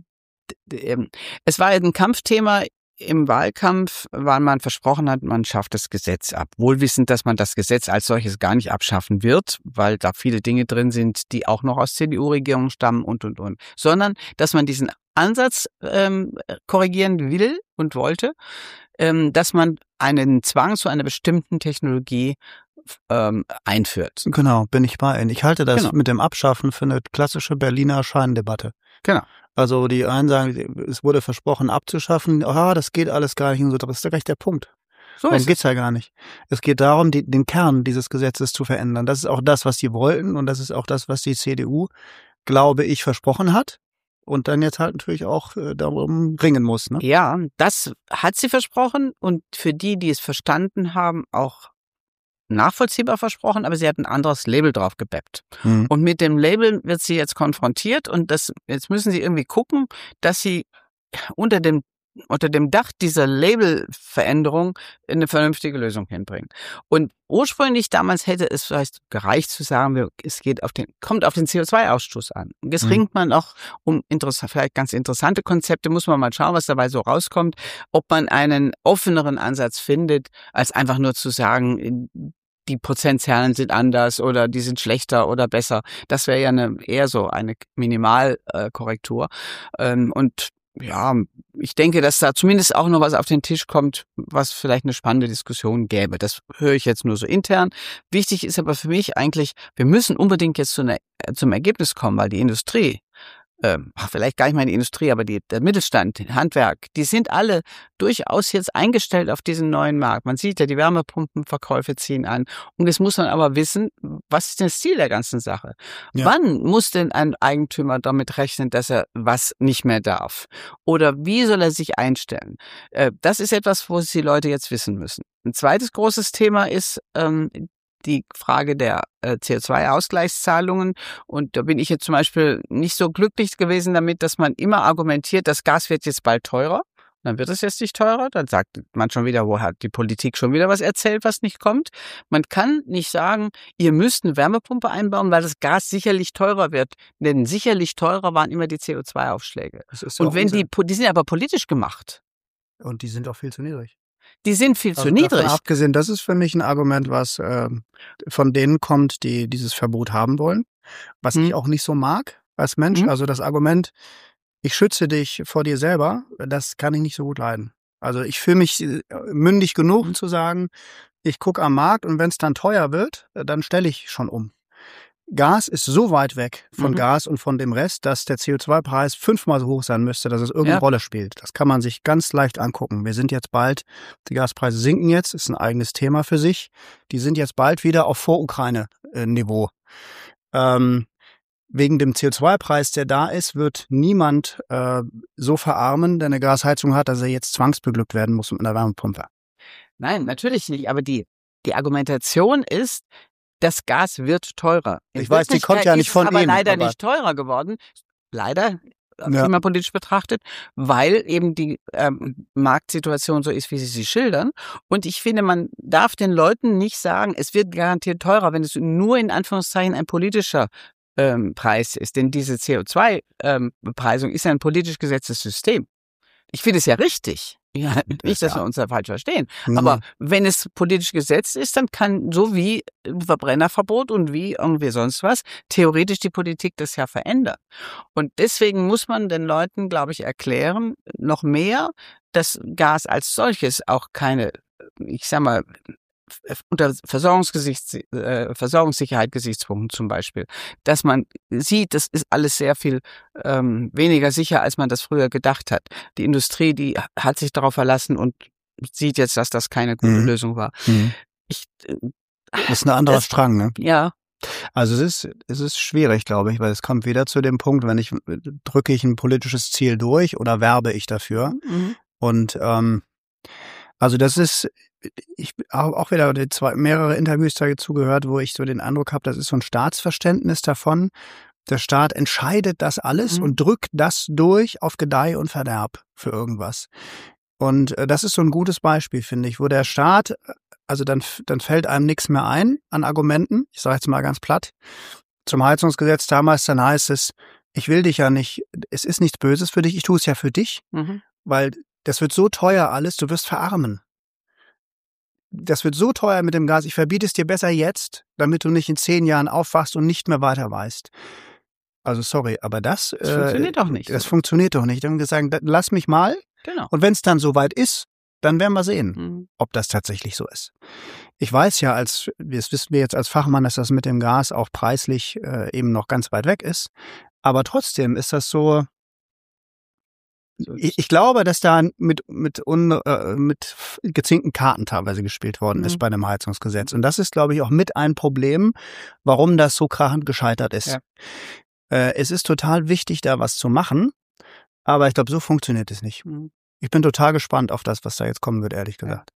S1: es war ein Kampfthema im Wahlkampf, weil man versprochen hat, man schafft das Gesetz ab. Wohlwissend, dass man das Gesetz als solches gar nicht abschaffen wird, weil da viele Dinge drin sind, die auch noch aus C D U-Regierungen stammen und, und, und. Sondern, dass man diesen Ansatz ähm, korrigieren will und wollte, ähm, dass man einen Zwang zu einer bestimmten Technologie ähm, einführt.
S3: Genau, bin ich bei Ihnen. Ich halte das
S1: genau.
S3: mit dem Abschaffen für eine klassische Berliner Scheindebatte.
S1: Genau.
S3: Also die einen sagen, es wurde versprochen abzuschaffen, ah, das geht alles gar nicht und so, das ist doch recht der Punkt.
S1: So
S3: Darum
S1: ist
S3: geht's ja gar nicht. Es geht darum, die, den Kern dieses Gesetzes zu verändern. Das ist auch das, was die wollten und das ist auch das, was die C D U, glaube ich, versprochen hat und dann jetzt halt natürlich auch äh, darum ringen muss. Ne?
S1: Ja, das hat sie versprochen und für die, die es verstanden haben, auch nachvollziehbar versprochen, aber sie hat ein anderes Label drauf gebappt. Mhm. Und mit dem Label wird sie jetzt konfrontiert und das, jetzt müssen sie irgendwie gucken, dass sie unter dem unter dem Dach dieser Labelveränderung eine vernünftige Lösung hinbringen. Und ursprünglich damals hätte es vielleicht gereicht zu sagen, es geht auf den, kommt auf den C O zwei Ausstoß an. Und jetzt mhm. ringt man auch um interessant, vielleicht ganz interessante Konzepte, muss man mal schauen, was dabei so rauskommt, ob man einen offeneren Ansatz findet, als einfach nur zu sagen, die Prozentzahlen sind anders oder die sind schlechter oder besser. Das wäre ja eine, eher so eine Minimalkorrektur. Ähm, und ja, ich denke, dass da zumindest auch noch was auf den Tisch kommt, was vielleicht eine spannende Diskussion gäbe. Das höre ich jetzt nur so intern. Wichtig ist aber für mich eigentlich, wir müssen unbedingt jetzt zu einer, zum Ergebnis kommen, weil die Industrie, äh, vielleicht gar nicht mal die Industrie, aber die, der Mittelstand, Handwerk, die sind alle durchaus jetzt eingestellt auf diesen neuen Markt. Man sieht ja, die Wärmepumpenverkäufe ziehen an. Und jetzt muss man aber wissen, was ist denn das Ziel der ganzen Sache? Ja. Wann muss denn ein Eigentümer damit rechnen, dass er was nicht mehr darf? Oder wie soll er sich einstellen? Äh, das ist etwas, wo die Leute jetzt wissen müssen. Ein zweites großes Thema ist ähm, die Frage der äh, C O zwei Ausgleichszahlungen. Und da bin ich jetzt zum Beispiel nicht so glücklich gewesen damit, dass man immer argumentiert, das Gas wird jetzt bald teurer. Dann wird es jetzt nicht teurer. Dann sagt man schon wieder, wo hat die Politik schon wieder was erzählt, was nicht kommt. Man kann nicht sagen, ihr müsst eine Wärmepumpe einbauen, weil das Gas sicherlich teurer wird. Denn sicherlich teurer waren immer die C O zwei Aufschläge. Und wenn die, die sind aber politisch gemacht.
S3: Und die sind auch viel zu niedrig.
S1: Die sind viel
S3: also
S1: zu niedrig.
S3: Abgesehen, das ist für mich ein Argument, was äh, von denen kommt, die dieses Verbot haben wollen, was hm. ich auch nicht so mag als Mensch. Hm. Also das Argument, ich schütze dich vor dir selber, das kann ich nicht so gut leiden. Also ich fühle mich mündig genug hm. zu sagen, ich gucke am Markt und wenn es dann teuer wird, dann stelle ich schon um. Gas ist so weit weg von mhm. Gas und von dem Rest, dass der C O zwei Preis fünfmal so hoch sein müsste, dass es irgendeine ja. Rolle spielt. Das kann man sich ganz leicht angucken. Wir sind jetzt bald, die Gaspreise sinken jetzt, ist ein eigenes Thema für sich. Die sind jetzt bald wieder auf Vor-Ukraine-Niveau. Ähm, wegen dem C O zwei Preis, der da ist, wird niemand äh, so verarmen, der eine Gasheizung hat, dass er jetzt zwangsbeglückt werden muss mit einer Wärmepumpe.
S1: Nein, natürlich nicht. Aber die, die Argumentation ist, das Gas wird teurer. In
S3: ich weiß, die kommt ja nicht von
S1: aber
S3: ihm.
S1: aber leider
S3: aber
S1: nicht teurer geworden. Leider,
S3: Ja.
S1: klimapolitisch betrachtet, weil eben die ähm, Marktsituation so ist, wie Sie sie schildern. Und ich finde, man darf den Leuten nicht sagen, es wird garantiert teurer, wenn es nur in Anführungszeichen ein politischer ähm, Preis ist. Denn diese C O zwei Bepreisung ist ja ein politisch gesetztes System. Ich finde es ja richtig. Ja, nicht, dass
S3: Ja.
S1: wir uns da falsch verstehen.
S3: Mhm.
S1: Aber wenn es politisch gesetzt ist, dann kann so wie Verbrennerverbot und wie irgendwie sonst was theoretisch die Politik das ja verändern. Und deswegen muss man den Leuten, glaube ich, erklären, noch mehr, dass Gas als solches auch keine, ich sag mal, unter Versorgungsgesichts, äh, Versorgungssicherheit-Gesichtspunkten zum Beispiel, dass man sieht, das ist alles sehr viel ähm, weniger sicher, als man das früher gedacht hat. Die Industrie, die hat sich darauf verlassen und sieht jetzt, dass das keine gute
S3: Mhm.
S1: Lösung war.
S3: Mhm.
S1: Ich, äh,
S3: Das ist ein anderer
S1: das-
S3: Strang, ne?
S1: ja,
S3: Also es ist, es ist schwierig, glaube ich, weil es kommt wieder zu dem Punkt, wenn ich, drücke ich ein politisches Ziel durch oder werbe ich dafür?
S1: mhm.
S3: Und ähm, also das ist, ich habe auch wieder die zwei, mehrere Interviews dazu gehört, wo ich so den Eindruck habe, das ist so ein Staatsverständnis davon. Der Staat entscheidet das alles
S1: Mhm.
S3: und drückt das durch auf Gedeih und Verderb für irgendwas. Und äh, das ist so ein gutes Beispiel, finde ich, wo der Staat, also dann, dann fällt einem nichts mehr ein an Argumenten. Ich sage jetzt mal ganz platt. Zum Heizungsgesetz damals, dann heißt es, ich will dich ja nicht, es ist nichts Böses für dich, ich tue es ja für dich,
S1: Mhm.
S3: weil das wird so teuer alles, du wirst verarmen. Das wird so teuer mit dem Gas, ich verbiete es dir besser jetzt, damit du nicht in zehn Jahren aufwachst und nicht mehr weiter weißt. Also sorry, aber das,
S1: Das funktioniert doch nicht.
S3: Das funktioniert doch nicht. Dann haben wir gesagt, da- lass mich mal.
S1: Genau.
S3: Und wenn es dann soweit ist, dann werden wir sehen,
S1: Mhm.
S3: ob das tatsächlich so ist. Ich weiß ja, als das wissen wir jetzt als Fachmann, dass das mit dem Gas auch preislich äh, eben noch ganz weit weg ist. Aber trotzdem ist das so. Ich, ich glaube, dass da mit mit un, äh, mit gezinkten Karten teilweise gespielt worden ist
S1: Mhm.
S3: bei dem Heizungsgesetz. Und das ist, glaube ich, auch mit ein Problem, warum das so krachend gescheitert ist.
S1: Ja.
S3: Äh, es ist total wichtig, da was zu machen, aber ich glaube, so funktioniert es nicht.
S1: Mhm.
S3: Ich bin total gespannt auf das, was da jetzt kommen wird, ehrlich gesagt.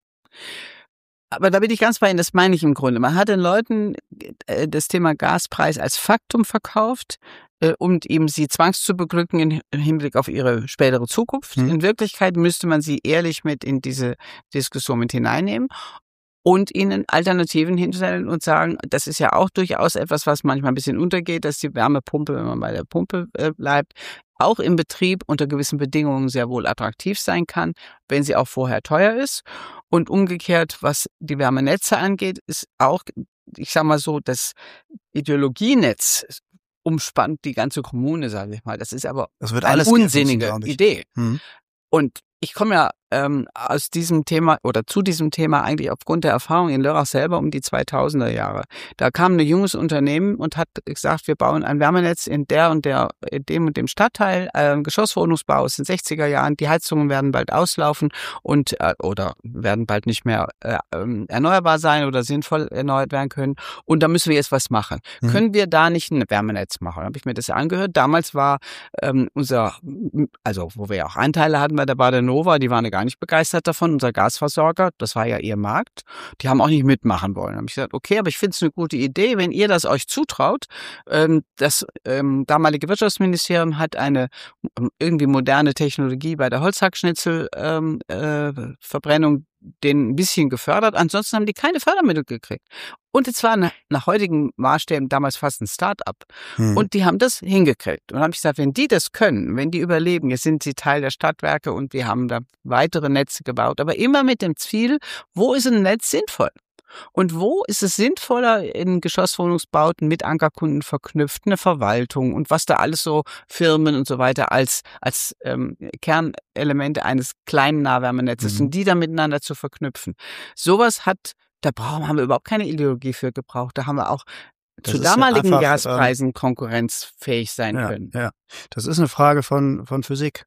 S1: Aber da bin ich ganz bei Ihnen, das meine ich im Grunde. Man hat den Leuten äh, das Thema Gaspreis als Faktum verkauft, äh, um eben sie zwangszubeglücken im Hinblick auf ihre spätere Zukunft.
S3: Mhm.
S1: In Wirklichkeit müsste man sie ehrlich mit in diese Diskussion mit hineinnehmen und ihnen Alternativen hinstellen und sagen, das ist ja auch durchaus etwas, was manchmal ein bisschen untergeht, dass die Wärmepumpe, wenn man bei der Pumpe äh, bleibt, auch im Betrieb unter gewissen Bedingungen sehr wohl attraktiv sein kann, wenn sie auch vorher teuer ist. Und umgekehrt, was die Wärmenetze angeht, ist auch, ich sag mal so, das Ideologienetz umspannt die ganze Kommune, sage ich mal. Das ist aber
S3: Das wird
S1: eine
S3: alles geben müssen,
S1: unsinnige
S3: glaub ich.
S1: Idee.
S3: Mhm.
S1: Und ich komme ja ähm, aus diesem Thema oder zu diesem Thema eigentlich aufgrund der Erfahrung in Lörrach selber um die zweitausender Jahre. Da kam ein junges Unternehmen und hat gesagt, wir bauen ein Wärmenetz in der und der, in dem und dem Stadtteil, äh, Geschosswohnungsbau aus den sechziger Jahren. Die Heizungen werden bald auslaufen und äh, oder werden bald nicht mehr äh, erneuerbar sein oder sinnvoll erneuert werden können. Und da müssen wir jetzt was machen.
S3: Mhm.
S1: Können wir da nicht ein Wärmenetz machen? Da habe ich mir das angehört. Damals war ähm, unser, also wo wir ja auch Anteile hatten bei der Badenova, die waren ja gar nicht begeistert davon, unser Gasversorger, das war ja ihr Markt, die haben auch nicht mitmachen wollen. Da habe ich gesagt, okay, aber ich finde es eine gute Idee, wenn ihr das euch zutraut. Ähm, das ähm, damalige Wirtschaftsministerium hat eine ähm, irgendwie moderne Technologie bei der Holzhackschnitzelverbrennung ähm, äh, Verbrennung den ein bisschen gefördert, ansonsten haben die keine Fördermittel gekriegt. Und es war nach, nach heutigen Maßstäben damals fast ein Start-up.
S3: Mhm.
S1: Und die haben das hingekriegt. Und dann habe ich gesagt, wenn die das können, wenn die überleben, jetzt sind sie Teil der Stadtwerke und wir haben da weitere Netze gebaut, aber immer mit dem Ziel, wo ist ein Netz sinnvoll? Und wo ist es sinnvoller, in Geschosswohnungsbauten mit Ankerkunden verknüpft, eine Verwaltung und was da alles so Firmen und so weiter als als ähm, Kernelemente eines kleinen Nahwärmenetzes
S3: Mhm.
S1: und die dann miteinander zu verknüpfen. Sowas hat, da brauchen, haben wir überhaupt keine Ideologie für gebraucht. Da haben wir auch
S3: Das
S1: zu
S3: ist ja
S1: damaligen
S3: einfach,
S1: Gaspreisen konkurrenzfähig sein
S3: ja,
S1: können.
S3: ja. Das ist eine Frage von, von Physik.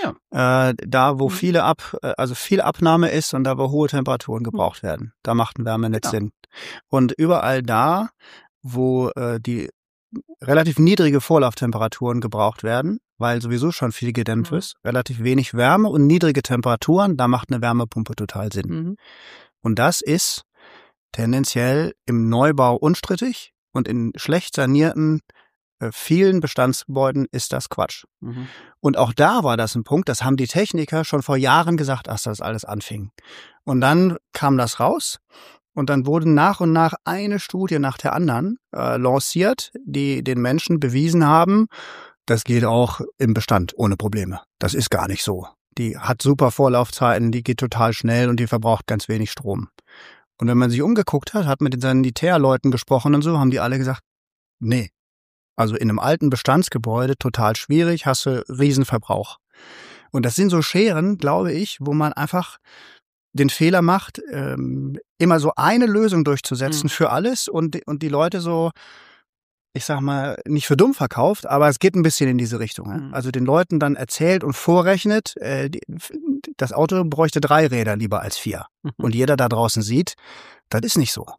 S1: Ja.
S3: Äh, da, wo
S1: Mhm.
S3: viele ab, äh, also viel Abnahme ist und da, wo hohe Temperaturen gebraucht werden, da macht ein Wärmenetz
S1: Genau.
S3: Sinn. Und überall da, wo äh, die relativ niedrige Vorlauftemperaturen gebraucht werden, weil sowieso schon viel gedämpft
S1: Mhm.
S3: ist, relativ wenig Wärme und niedrige Temperaturen, da macht eine Wärmepumpe total Sinn.
S1: Mhm.
S3: Und das ist tendenziell im Neubau unstrittig und in schlecht sanierten äh, vielen Bestandsgebäuden ist das Quatsch.
S1: Mhm.
S3: Und auch da war das ein Punkt, das haben die Techniker schon vor Jahren gesagt, als das alles anfing. Und dann kam das raus und dann wurden nach und nach eine Studie nach der anderen äh, lanciert, die den Menschen bewiesen haben, das geht auch im Bestand ohne Probleme. Das ist gar nicht so. Die hat super Vorlaufzeiten, die geht total schnell und die verbraucht ganz wenig Strom. Und wenn man sich umgeguckt hat, hat mit den Sanitärleuten gesprochen und so, haben die alle gesagt, nee. Also in einem alten Bestandsgebäude total schwierig, hast du Riesenverbrauch. Und das sind so Scheren, glaube ich, wo man einfach den Fehler macht, ähm, immer so eine Lösung durchzusetzen
S1: Mhm.
S3: für alles und, und die Leute so, ich sag mal, nicht für dumm verkauft, aber es geht ein bisschen in diese Richtung. Ja?
S1: Mhm.
S3: Also den Leuten dann erzählt und vorrechnet, äh, die, das Auto bräuchte drei Räder lieber als vier.
S1: Mhm.
S3: Und jeder da draußen sieht, das ist nicht so.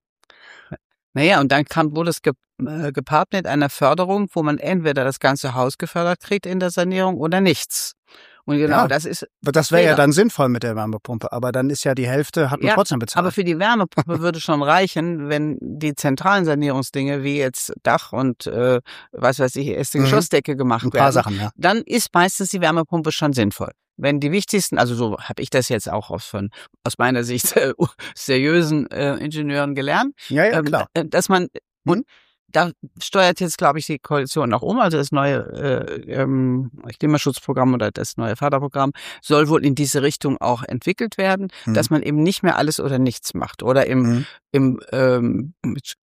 S1: Naja, und dann kam, wurde es ge, äh, gepaart mit einer Förderung, wo man entweder das ganze Haus gefördert kriegt in der Sanierung oder nichts. Und genau,
S3: Ja,
S1: das ist
S3: Das wäre ja
S1: Fehler.
S3: dann sinnvoll mit der Wärmepumpe, aber dann ist ja die Hälfte, hat man
S1: Ja,
S3: trotzdem bezahlt.
S1: aber für die Wärmepumpe würde schon reichen, wenn die zentralen Sanierungsdinge wie jetzt Dach und äh, was weiß ich, erste
S3: Mhm.
S1: Geschossdecke gemacht
S3: ein paar
S1: werden,
S3: Sachen, ja.
S1: dann ist meistens die Wärmepumpe schon sinnvoll. Wenn die wichtigsten, also so habe ich das jetzt auch aus, von, aus meiner Sicht äh, seriösen äh, Ingenieuren gelernt,
S3: Ja, ja,
S1: ähm,
S3: klar.
S1: äh, dass man,
S3: Mhm.
S1: und da steuert jetzt, glaube ich, die Koalition auch um, also das neue äh, ähm, Klimaschutzprogramm oder das neue Förderprogramm soll wohl in diese Richtung auch entwickelt werden,
S3: Mhm.
S1: dass man eben nicht mehr alles oder nichts macht. Oder im,
S3: Mhm.
S1: im, ähm,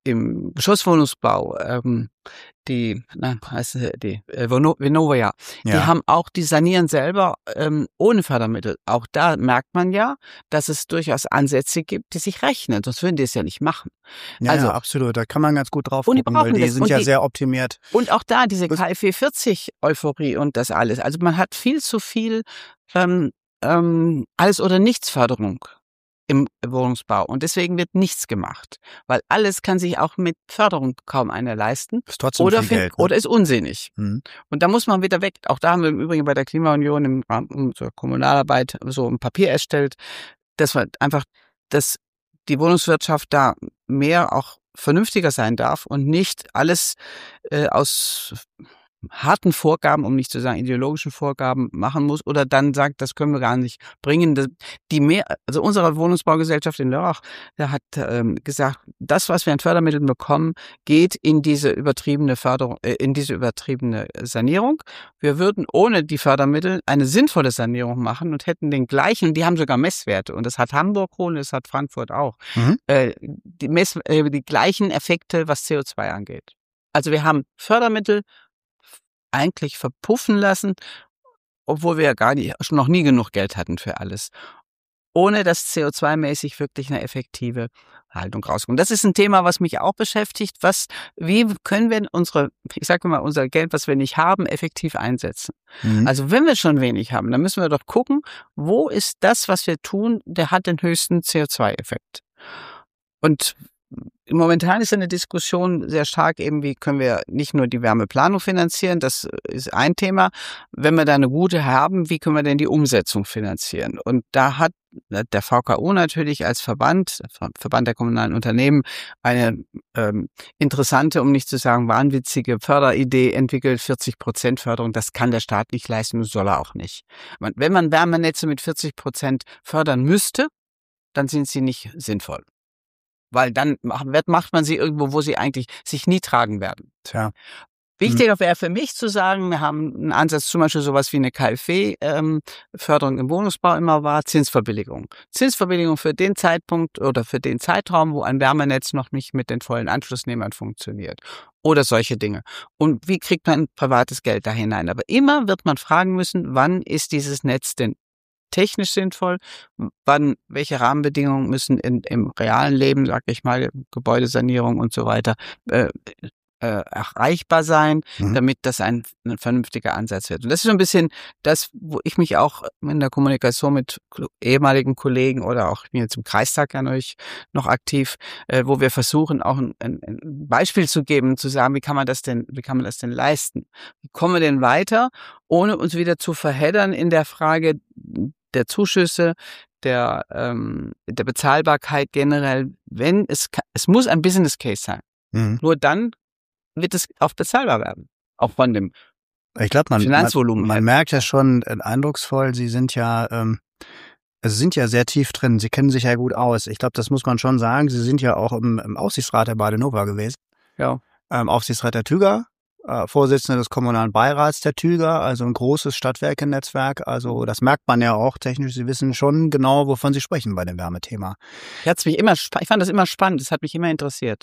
S1: im Geschosswohnungsbau, ähm, die, na, heißt es, die äh, Vono- Vonovia, die
S3: Ja.
S1: haben auch, die sanieren selber ähm, ohne Fördermittel. Auch da merkt man ja, dass es durchaus Ansätze gibt, die sich rechnen, sonst würden die es ja nicht machen.
S3: Ja,
S1: also-
S3: ja, absolut. Da kann man ganz gut drauf
S1: Und die
S3: gucken, weil
S1: brauchen
S3: die
S1: das.
S3: sind
S1: Und
S3: ja
S1: die-
S3: sehr optimiert.
S1: Und auch da diese
S3: Was-
S1: K f W vierzig Euphorie und das alles. Also man hat viel zu viel ähm, ähm, alles oder nichts Förderung im Wohnungsbau und deswegen wird nichts gemacht, weil alles kann sich auch mit Förderung kaum einer leisten
S3: Ist trotzdem
S1: oder
S3: viel
S1: find,
S3: Geld. Ne?
S1: oder ist unsinnig.
S3: Mhm.
S1: Und da muss man wieder weg. Auch da haben wir im Übrigen bei der Klimaunion im Rahmen unserer Kommunalarbeit so ein Papier erstellt, dass wir einfach, dass die Wohnungswirtschaft da mehr auch vernünftiger sein darf und nicht alles äh, aus harten Vorgaben, um nicht zu sagen ideologischen Vorgaben machen muss oder dann sagt, das können wir gar nicht bringen. Das, die mehr, also unsere Wohnungsbaugesellschaft in Lörrach, der hat ähm, gesagt, das, was wir an Fördermitteln bekommen, geht in diese übertriebene Förderung, äh, in diese übertriebene Sanierung. Wir würden ohne die Fördermittel eine sinnvolle Sanierung machen und hätten den gleichen, die haben sogar Messwerte und das hat Hamburg und das hat Frankfurt auch,
S3: Mhm.
S1: äh, die, Mess, äh, die gleichen Effekte, was C O zwei angeht. Also wir haben Fördermittel eigentlich verpuffen lassen, obwohl wir ja gar nicht, schon noch nie genug Geld hatten für alles. Ohne dass C O zwei mäßig wirklich eine effektive Haltung rauskommt. Das ist ein Thema, was mich auch beschäftigt. Was, wie können wir unsere, ich sage mal, unser Geld, was wir nicht haben, effektiv einsetzen?
S3: Mhm.
S1: Also wenn wir schon wenig haben, dann müssen wir doch gucken, wo ist das, was wir tun, der hat den höchsten C O zwei Effekt. Und momentan ist eine Diskussion sehr stark eben, wie können wir nicht nur die Wärmeplanung finanzieren, das ist ein Thema. Wenn wir da eine gute haben, wie können wir denn die Umsetzung finanzieren? Und da hat der V K U natürlich als Verband, Verband der kommunalen Unternehmen, eine ähm, interessante, um nicht zu sagen wahnwitzige Förderidee entwickelt, vierzig Prozent Förderung. Das kann der Staat nicht leisten, soll er auch nicht. Wenn man Wärmenetze mit vierzig Prozent fördern müsste, dann sind sie nicht sinnvoll. Weil dann macht man sie irgendwo, wo sie eigentlich sich nie tragen werden.
S3: Tja.
S1: Wichtiger wäre für mich zu sagen, wir haben einen Ansatz, zum Beispiel sowas wie eine K f W-Förderung im Wohnungsbau immer war, Zinsverbilligung. Zinsverbilligung für den Zeitpunkt oder für den Zeitraum, wo ein Wärmenetz noch nicht mit den vollen Anschlussnehmern funktioniert. Oder solche Dinge. Und wie kriegt man privates Geld da hinein? Aber immer wird man fragen müssen, wann ist dieses Netz denn technisch sinnvoll, wann, welche Rahmenbedingungen müssen in, im realen Leben, sag ich mal, Gebäudesanierung und so weiter, äh, äh, erreichbar sein,
S3: Mhm.
S1: damit das ein, ein vernünftiger Ansatz wird. Und das ist so ein bisschen das, wo ich mich auch in der Kommunikation mit ehemaligen Kollegen oder auch ich bin jetzt im Kreistag ja noch, noch aktiv, äh, wo wir versuchen auch ein, ein, ein Beispiel zu geben, zu sagen, wie kann man das denn, wie kann man das denn leisten? Wie kommen wir denn weiter, ohne uns wieder zu verheddern in der Frage der Zuschüsse, der ähm, der Bezahlbarkeit generell, wenn es es muss ein Business Case sein.
S3: Mhm.
S1: Nur dann wird es auch bezahlbar werden, auch von dem
S3: Ich glaube, man, man,
S1: Finanzvolumen.
S3: man
S1: her.
S3: merkt ja schon äh, eindrucksvoll, Sie sind ja, ähm, also Sie sind ja sehr tief drin. Sie kennen sich ja gut aus. Ich glaube, das muss man schon sagen. Sie sind ja auch im, im Aufsichtsrat der Badenova gewesen.
S1: Ja.
S3: Ähm, Aufsichtsrat der Tüger, äh, Vorsitzender des Kommunalen Beirats der Tüger, also ein großes Stadtwerke-Netzwerk. Also das merkt man ja auch technisch. Sie wissen schon genau, wovon Sie sprechen bei dem Wärmethema.
S1: Ich, hat's mich immer, ich fand das immer spannend. Das hat mich immer interessiert.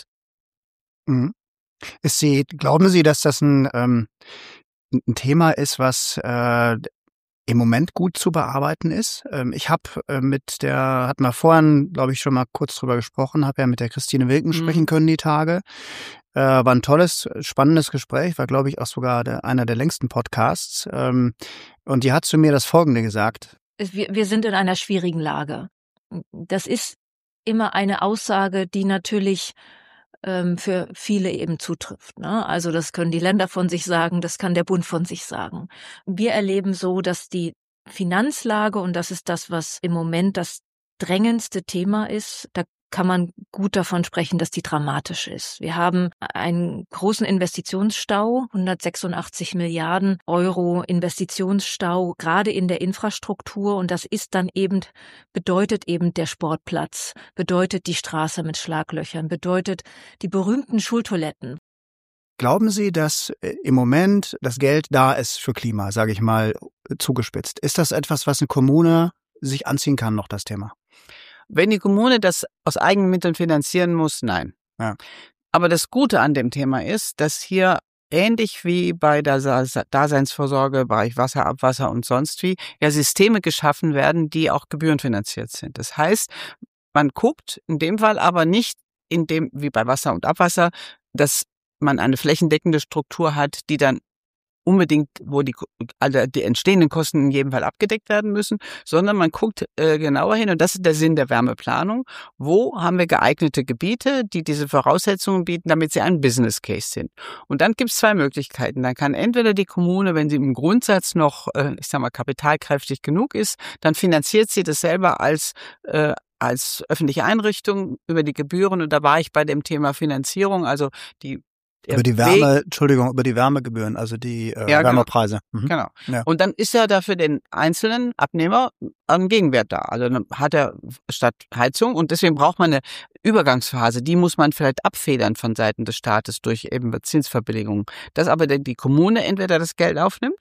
S3: Mhm. Ist Sie, glauben Sie, dass das ein, ähm, ein Thema ist, was äh, im Moment gut zu bearbeiten ist? Ähm, ich habe äh, mit der, hatten wir vorhin, glaube ich, schon mal kurz drüber gesprochen, habe ja mit der Christine Wilken
S1: Mhm.
S3: sprechen können die Tage. Äh, war ein tolles, spannendes Gespräch, war, glaube ich, auch sogar der, einer der längsten Podcasts. Ähm, und die hat zu mir das Folgende gesagt.
S4: Wir, wir sind in einer schwierigen Lage. Das ist immer eine Aussage, die natürlich ähm, für viele eben zutrifft, ne? Also das können die Länder von sich sagen, das kann der Bund von sich sagen. Wir erleben so, dass die Finanzlage, und das ist das, was im Moment das drängendste Thema ist, da kann man gut davon sprechen, dass die dramatisch ist. Wir haben einen großen Investitionsstau, hundertsechsundachtzig Milliarden Euro Investitionsstau, gerade in der Infrastruktur. Und das ist dann eben, bedeutet eben der Sportplatz, bedeutet die Straße mit Schlaglöchern, bedeutet die berühmten Schultoiletten.
S3: Glauben Sie, dass äh, im Moment das Geld da ist für Klima, sage ich mal zugespitzt? Ist das etwas, was eine Kommune sich anziehen kann, noch das Thema?
S1: Wenn die Kommune das aus eigenen Mitteln finanzieren muss, nein.
S3: Ja.
S1: Aber das Gute an dem Thema ist, dass hier ähnlich wie bei der Daseinsvorsorge, Bereich Wasser, Abwasser und sonst wie, ja Systeme geschaffen werden, die auch gebührenfinanziert sind. Das heißt, man guckt in dem Fall aber nicht in dem, wie bei Wasser und Abwasser, dass man eine flächendeckende Struktur hat, die dann unbedingt, wo die, also die entstehenden Kosten in jedem Fall abgedeckt werden müssen, sondern man guckt äh, genauer hin, und das ist der Sinn der Wärmeplanung. Wo haben wir geeignete Gebiete, die diese Voraussetzungen bieten, damit sie ein Business Case sind? Und dann gibt es zwei Möglichkeiten. Dann kann entweder die Kommune, wenn sie im Grundsatz noch, äh, ich sag mal, kapitalkräftig genug ist, dann finanziert sie das selber als äh, als öffentliche Einrichtung über die Gebühren. Und da war ich bei dem Thema Finanzierung, also die
S3: Über die Wärme, Entschuldigung, über die Wärmegebühren, also die äh,
S1: ja,
S3: Wärmepreise. Mhm.
S1: Genau.
S3: Ja.
S1: Und dann ist ja dafür den einzelnen Abnehmer ein Gegenwert da. Also dann hat er statt Heizung, und deswegen braucht man eine Übergangsphase. Die muss man vielleicht abfedern von Seiten des Staates durch eben Zinsverbilligungen. Dass aber die Kommune entweder das Geld aufnimmt,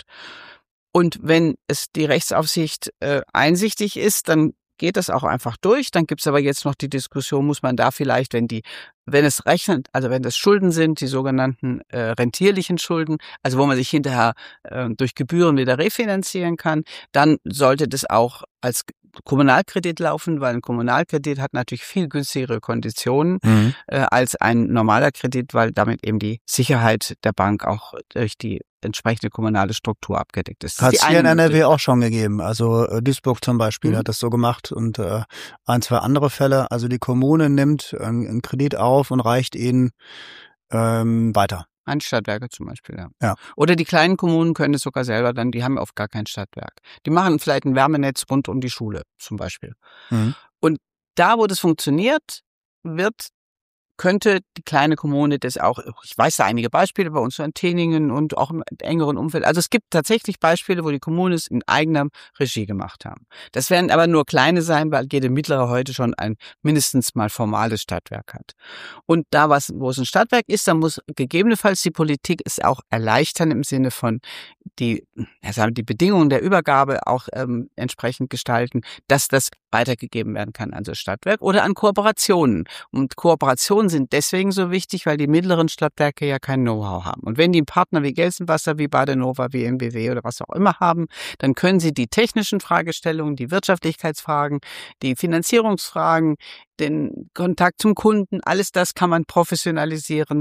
S1: und wenn es die Rechtsaufsicht äh, einsichtig ist, dann geht das auch einfach durch. Dann gibt's aber jetzt noch die Diskussion, muss man da vielleicht, wenn die, wenn es rechnet, also wenn das Schulden sind, die sogenannten äh, rentierlichen Schulden, also wo man sich hinterher äh, durch Gebühren wieder refinanzieren kann, dann sollte das auch als Kommunalkredit laufen, weil ein Kommunalkredit hat natürlich viel günstigere Konditionen
S3: Mhm.
S1: äh, als ein normaler Kredit, weil damit eben die Sicherheit der Bank auch durch die entsprechende kommunale Struktur abgedeckt ist. Das
S3: Hat
S1: ist
S3: es
S1: die
S3: hier in
S1: eine
S3: N R W
S1: Möglichkeit.
S3: auch schon gegeben. Also äh, Duisburg zum Beispiel
S1: Mhm.
S3: hat das so gemacht und äh, ein, zwei andere Fälle. Also die Kommune nimmt einen, einen Kredit auf und reicht ihn ähm, weiter.
S1: Ein Stadtwerke zum Beispiel, ja.
S3: Ja.
S1: Oder die kleinen Kommunen können es sogar selber dann, die haben oft gar kein Stadtwerk. Die machen vielleicht ein Wärmenetz rund um die Schule zum Beispiel.
S3: Mhm.
S1: Und da, wo das funktioniert, wird könnte die kleine Kommune das auch, ich weiß da einige Beispiele bei uns in Teningen und auch im engeren Umfeld. Also es gibt tatsächlich Beispiele, wo die Kommunen es in eigener Regie gemacht haben. Das werden aber nur kleine sein, weil jede mittlere heute schon ein mindestens mal formales Stadtwerk hat. Und da, was, wo es ein Stadtwerk ist, dann muss gegebenenfalls die Politik es auch erleichtern im Sinne von die, ja, sagen wir, die Bedingungen der Übergabe auch ähm, entsprechend gestalten, dass das weitergegeben werden kann an das Stadtwerk oder an Kooperationen. Und Kooperationen sind deswegen so wichtig, weil die mittleren Stadtwerke ja kein Know-how haben. Und wenn die einen Partner wie Gelsenwasser, wie Badenova, wie M B W oder was auch immer haben, dann können sie die technischen Fragestellungen, die Wirtschaftlichkeitsfragen, die Finanzierungsfragen, den Kontakt zum Kunden, alles das kann man professionalisieren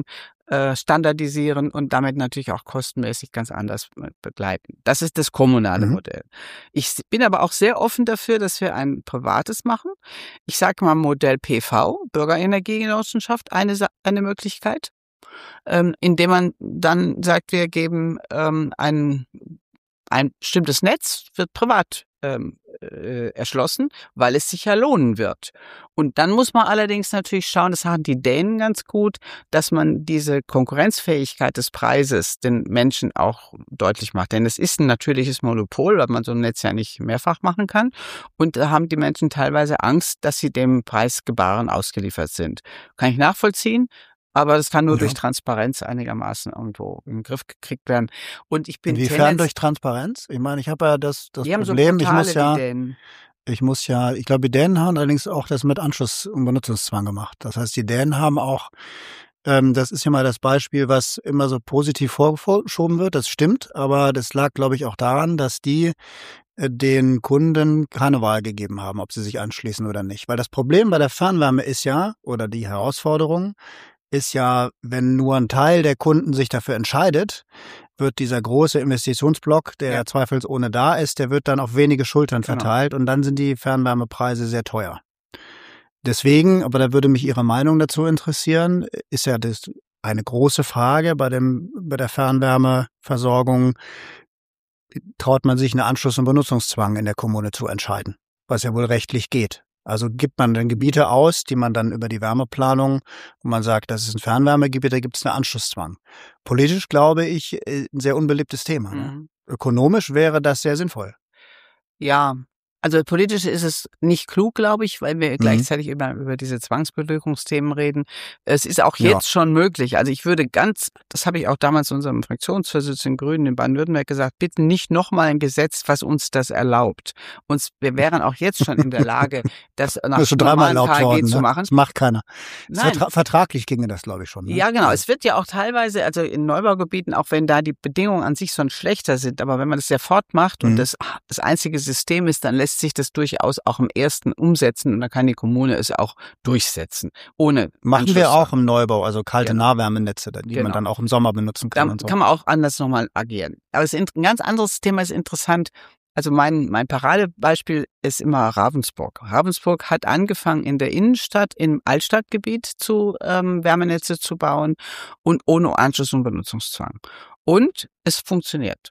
S1: äh, standardisieren und damit natürlich auch kostenmäßig ganz anders begleiten. Das ist das kommunale mhm. Modell. Ich bin aber auch sehr offen dafür, dass wir ein privates machen. Ich sage mal Modell P V, Bürgerenergiegenossenschaft, eine, eine Möglichkeit, ähm, indem man dann sagt, wir geben ähm, ein, ein bestimmtes Netz, wird privat ähm, äh, erschlossen, weil es sich ja lohnen wird. Und dann muss man allerdings natürlich schauen, das haben die Dänen ganz gut, dass man diese Konkurrenzfähigkeit des Preises den Menschen auch deutlich macht. Denn es ist ein natürliches Monopol, weil man so ein Netz ja nicht mehrfach machen kann. Und da haben die Menschen teilweise Angst, dass sie dem Preisgebaren ausgeliefert sind. Kann ich nachvollziehen. Aber das kann nur ja. durch Transparenz einigermaßen irgendwo in den Griff gekriegt werden. Und ich bin
S3: Inwiefern durch Transparenz? Ich meine, ich habe ja das, das Problem, so ich muss ja, ich muss ja, ich glaube, die Dänen haben allerdings auch das mit Anschluss- und Benutzungszwang gemacht. Das heißt, die Dänen haben auch, ähm, das ist ja mal das Beispiel, was immer so positiv vorgeschoben wird. Das stimmt, aber das lag, glaube ich, auch daran, dass die den Kunden keine Wahl gegeben haben, ob sie sich anschließen oder nicht. Weil das Problem bei der Fernwärme ist ja, oder die Herausforderung, ist ja, wenn nur ein Teil der Kunden sich dafür entscheidet, wird dieser große Investitionsblock, der ja. zweifelsohne da ist, der wird dann auf wenige Schultern verteilt genau. und dann sind die Fernwärmepreise sehr teuer. Deswegen, aber da würde mich Ihre Meinung dazu interessieren, ist ja das eine große Frage bei dem, bei der Fernwärmeversorgung, traut man sich einen Anschluss- und Benutzungszwang in der Kommune zu entscheiden, was ja wohl rechtlich geht. Also gibt man dann Gebiete aus, die man dann über die Wärmeplanung, wo man sagt, das ist ein Fernwärmegebiet, da gibt es einen Anschlusszwang. Politisch, glaube ich, ein sehr unbeliebtes Thema. Mhm. Ne? Ökonomisch wäre das sehr sinnvoll.
S1: Ja, also politisch ist es nicht klug, glaube ich, weil wir mhm. gleichzeitig immer über diese Zwangsbewilligungsthemen reden. Es ist auch jetzt ja. schon möglich. Also ich würde ganz, das habe ich auch damals unserem Fraktionsvorsitzenden Grünen in Baden-Württemberg gesagt, bitte nicht nochmal ein Gesetz, was uns das erlaubt. Uns, wir wären auch jetzt schon in der Lage, das nach
S3: das normalen
S1: K G
S3: worden,
S1: zu
S3: ne?
S1: machen.
S3: Das macht keiner.
S1: Nein.
S3: Vertra- vertraglich ginge das, glaube ich, schon. Ne?
S1: Ja, genau. Es wird ja auch teilweise, also in Neubaugebieten, auch wenn da die Bedingungen an sich schon schlechter sind, aber wenn man das sofort macht mhm. und das das einzige System ist, dann lässt sich das durchaus auch im ersten umsetzen und dann kann die Kommune es auch durchsetzen. Ohne
S3: Machen wir auch im Neubau, also kalte genau. Nahwärmenetze, die
S1: genau.
S3: man dann auch im Sommer benutzen kann.
S1: Da
S3: und so.
S1: kann man auch anders nochmal agieren. Aber es ist ein ganz anderes Thema, ist interessant. Also mein, mein Paradebeispiel ist immer Ravensburg. Ravensburg hat angefangen, in der Innenstadt, im Altstadtgebiet zu ähm, Wärmenetze zu bauen und ohne Anschluss- und Benutzungszwang. Und es funktioniert.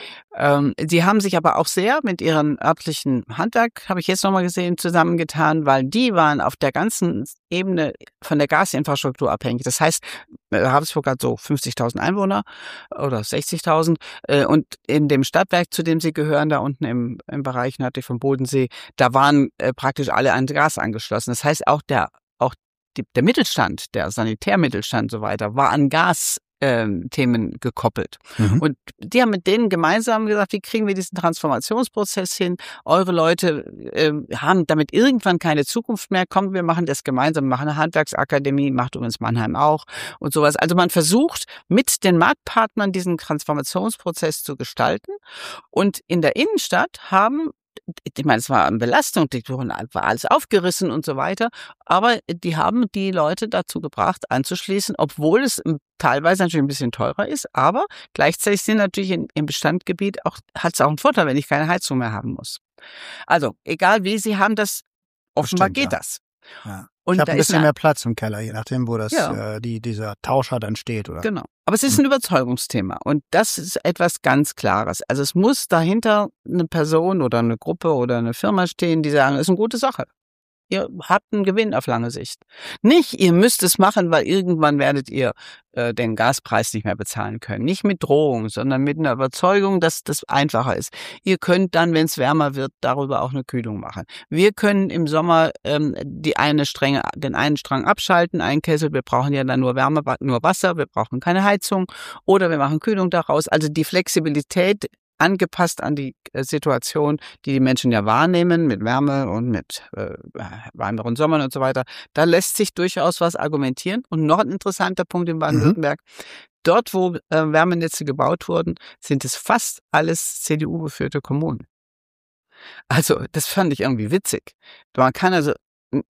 S1: Ähm, die haben sich aber auch sehr mit ihren örtlichen Handwerk, habe ich jetzt nochmal gesehen, zusammengetan, weil die waren auf der ganzen Ebene von der Gasinfrastruktur abhängig. Das heißt, Ravensburg hat so fünfzigtausend Einwohner oder sechzigtausend äh, und in dem Stadtwerk, zu dem sie gehören, da unten im, im Bereich nördlich vom Bodensee, da waren äh, praktisch alle an Gas angeschlossen. Das heißt, auch der, auch die, der Mittelstand, der Sanitärmittelstand und so weiter, war an Gas Ähm, Themen gekoppelt. Mhm. Und die haben mit denen gemeinsam gesagt, wie kriegen wir diesen Transformationsprozess hin? Eure Leute äh, haben damit irgendwann keine Zukunft mehr. Kommen, wir machen das gemeinsam, machen eine Handwerksakademie, macht übrigens Mannheim auch und sowas. Also man versucht mit den Marktpartnern diesen Transformationsprozess zu gestalten. Und in der Innenstadt haben ich meine, es war eine Belastung, die war alles aufgerissen und so weiter, aber die haben die Leute dazu gebracht, anzuschließen, obwohl es teilweise natürlich ein bisschen teurer ist, aber gleichzeitig sind natürlich in, im Bestandgebiet auch, hat es auch einen Vorteil, wenn ich keine Heizung mehr haben muss. Also, egal wie, sie haben das, offenbar
S3: Stimmt,
S1: geht
S3: ja.
S1: das.
S3: Ja.
S1: Und
S3: ich habe
S1: da
S3: ein bisschen
S1: eine,
S3: mehr Platz im Keller, je nachdem, wo das
S1: ja.
S3: äh, die dieser Tauscher dann steht, oder?
S1: Genau. Aber es ist ein Überzeugungsthema und das ist etwas ganz Klares. Also es muss dahinter eine Person oder eine Gruppe oder eine Firma stehen, die sagen, das ist eine gute Sache. Ihr habt einen Gewinn auf lange Sicht. Nicht, ihr müsst es machen, weil irgendwann werdet ihr äh, den Gaspreis nicht mehr bezahlen können. Nicht mit Drohung, sondern mit einer Überzeugung, dass das einfacher ist. Ihr könnt dann, wenn es wärmer wird, darüber auch eine Kühlung machen. Wir können im Sommer ähm, die eine Stränge, den einen Strang abschalten, einen Kessel. Wir brauchen ja dann nur Wärme, nur Wasser. Wir brauchen keine Heizung. Oder wir machen Kühlung daraus. Also die Flexibilität angepasst an die Situation, die die Menschen ja wahrnehmen, mit Wärme und mit äh, warmeren Sommern und so weiter. Da lässt sich durchaus was argumentieren. Und noch ein interessanter Punkt in Baden-Württemberg. Mhm. Dort, wo äh, Wärmenetze gebaut wurden, sind es fast alles C D U-geführte Kommunen. Also, das fand ich irgendwie witzig. Man kann also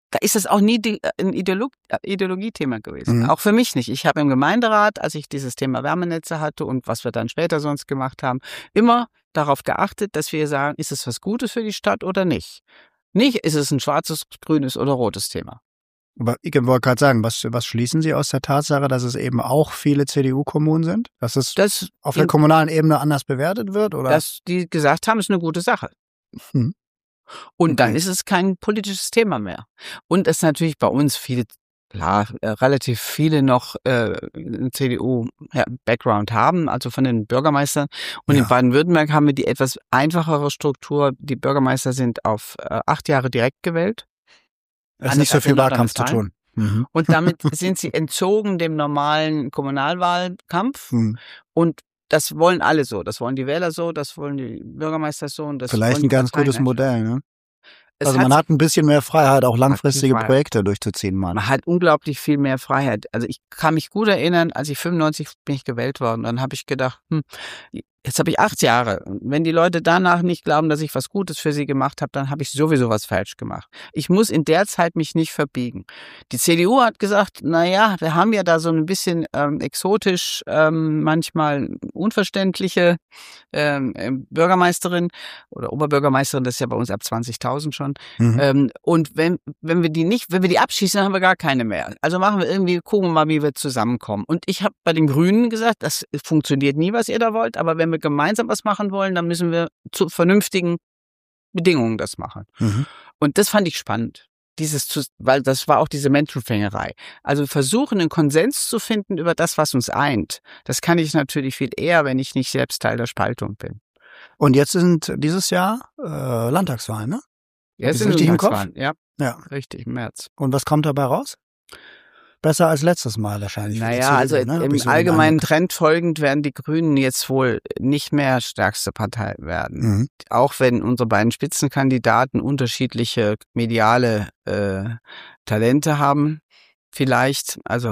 S1: da ist es auch nie die, ein Ideolog, Ideologiethema gewesen.
S3: Mhm.
S1: Auch für mich nicht. Ich habe im Gemeinderat, als ich dieses Thema Wärmenetze hatte und was wir dann später sonst gemacht haben, immer darauf geachtet, dass wir sagen, ist es was Gutes für die Stadt oder nicht? Nicht, ist es ein schwarzes, grünes oder rotes Thema.
S3: Aber ich wollte gerade sagen, was, was schließen Sie aus der Tatsache, dass es eben auch viele C D U-Kommunen sind? Dass es
S1: das
S3: auf der kommunalen Ebene anders bewertet wird? Oder?
S1: Dass die gesagt haben, ist eine gute Sache.
S3: Hm.
S1: Und
S3: Okay.
S1: dann ist es kein politisches Thema mehr. Und es natürlich bei uns viele, klar, äh, relativ viele noch äh, C D U-Background haben, also von den Bürgermeistern. Und
S3: Ja.
S1: in Baden-Württemberg haben wir die etwas einfachere Struktur. Die Bürgermeister sind auf äh, acht Jahre direkt gewählt.
S3: Es ist nicht so viel
S1: Anders als in
S3: Wahlkampf zu tun. Mhm.
S1: Und damit sind sie entzogen dem normalen Kommunalwahlkampf.
S3: Hm.
S1: Und das wollen alle so. Das wollen die Wähler so, das wollen die Bürgermeister so. Und das
S3: Vielleicht
S1: wollen
S3: ein
S1: die
S3: ganz
S1: Parteien
S3: gutes
S1: einfach.
S3: Modell, ne?
S1: Es
S3: Also man hat ein bisschen mehr Freiheit, auch langfristige
S1: Freiheit.
S3: Projekte durchzuziehen, Mann.
S1: Man hat unglaublich viel mehr Freiheit. Also ich kann mich gut erinnern, als ich fünfundneunzig bin ich gewählt worden. Dann habe ich gedacht, hm, jetzt habe ich acht Jahre. Wenn die Leute danach nicht glauben, dass ich was Gutes für sie gemacht habe, dann habe ich sowieso was falsch gemacht. Ich muss in der Zeit mich nicht verbiegen. Die C D U hat gesagt, na ja, wir haben ja da so ein bisschen ähm, exotisch, ähm, manchmal unverständliche ähm, Bürgermeisterin oder Oberbürgermeisterin, das ist ja bei uns ab zwanzigtausend schon.
S3: Mhm.
S1: Ähm, und wenn, wenn wir die nicht, wenn wir die abschießen, dann haben wir gar keine mehr. Also machen wir irgendwie, gucken wir mal, wie wir zusammenkommen. Und ich habe bei den Grünen gesagt, das funktioniert nie, was ihr da wollt, aber wenn wir gemeinsam was machen wollen, dann müssen wir zu vernünftigen Bedingungen das machen.
S3: Mhm.
S1: Und das fand ich spannend. Dieses, zu, weil das war auch diese Menschenfängerei. Also versuchen, einen Konsens zu finden über das, was uns eint. Das kann ich natürlich viel eher, wenn ich nicht selbst Teil der Spaltung bin.
S3: Und jetzt sind dieses Jahr äh, Landtagswahlen, ne?
S1: Jetzt
S3: Ist
S1: sind
S3: richtig im Kopf?
S1: Landtagswahlen. Ja,
S3: Ja.
S1: richtig, im März.
S3: Und was kommt dabei raus? Besser als letztes Mal wahrscheinlich. für die
S1: Naja,
S3: C D U,
S1: also
S3: ne? Hab
S1: im
S3: ich so den
S1: allgemeinen
S3: Eindruck.
S1: Trend folgend werden die Grünen jetzt wohl nicht mehr stärkste Partei werden.
S3: Mhm.
S1: Auch wenn unsere beiden Spitzenkandidaten unterschiedliche mediale äh, Talente haben, vielleicht, also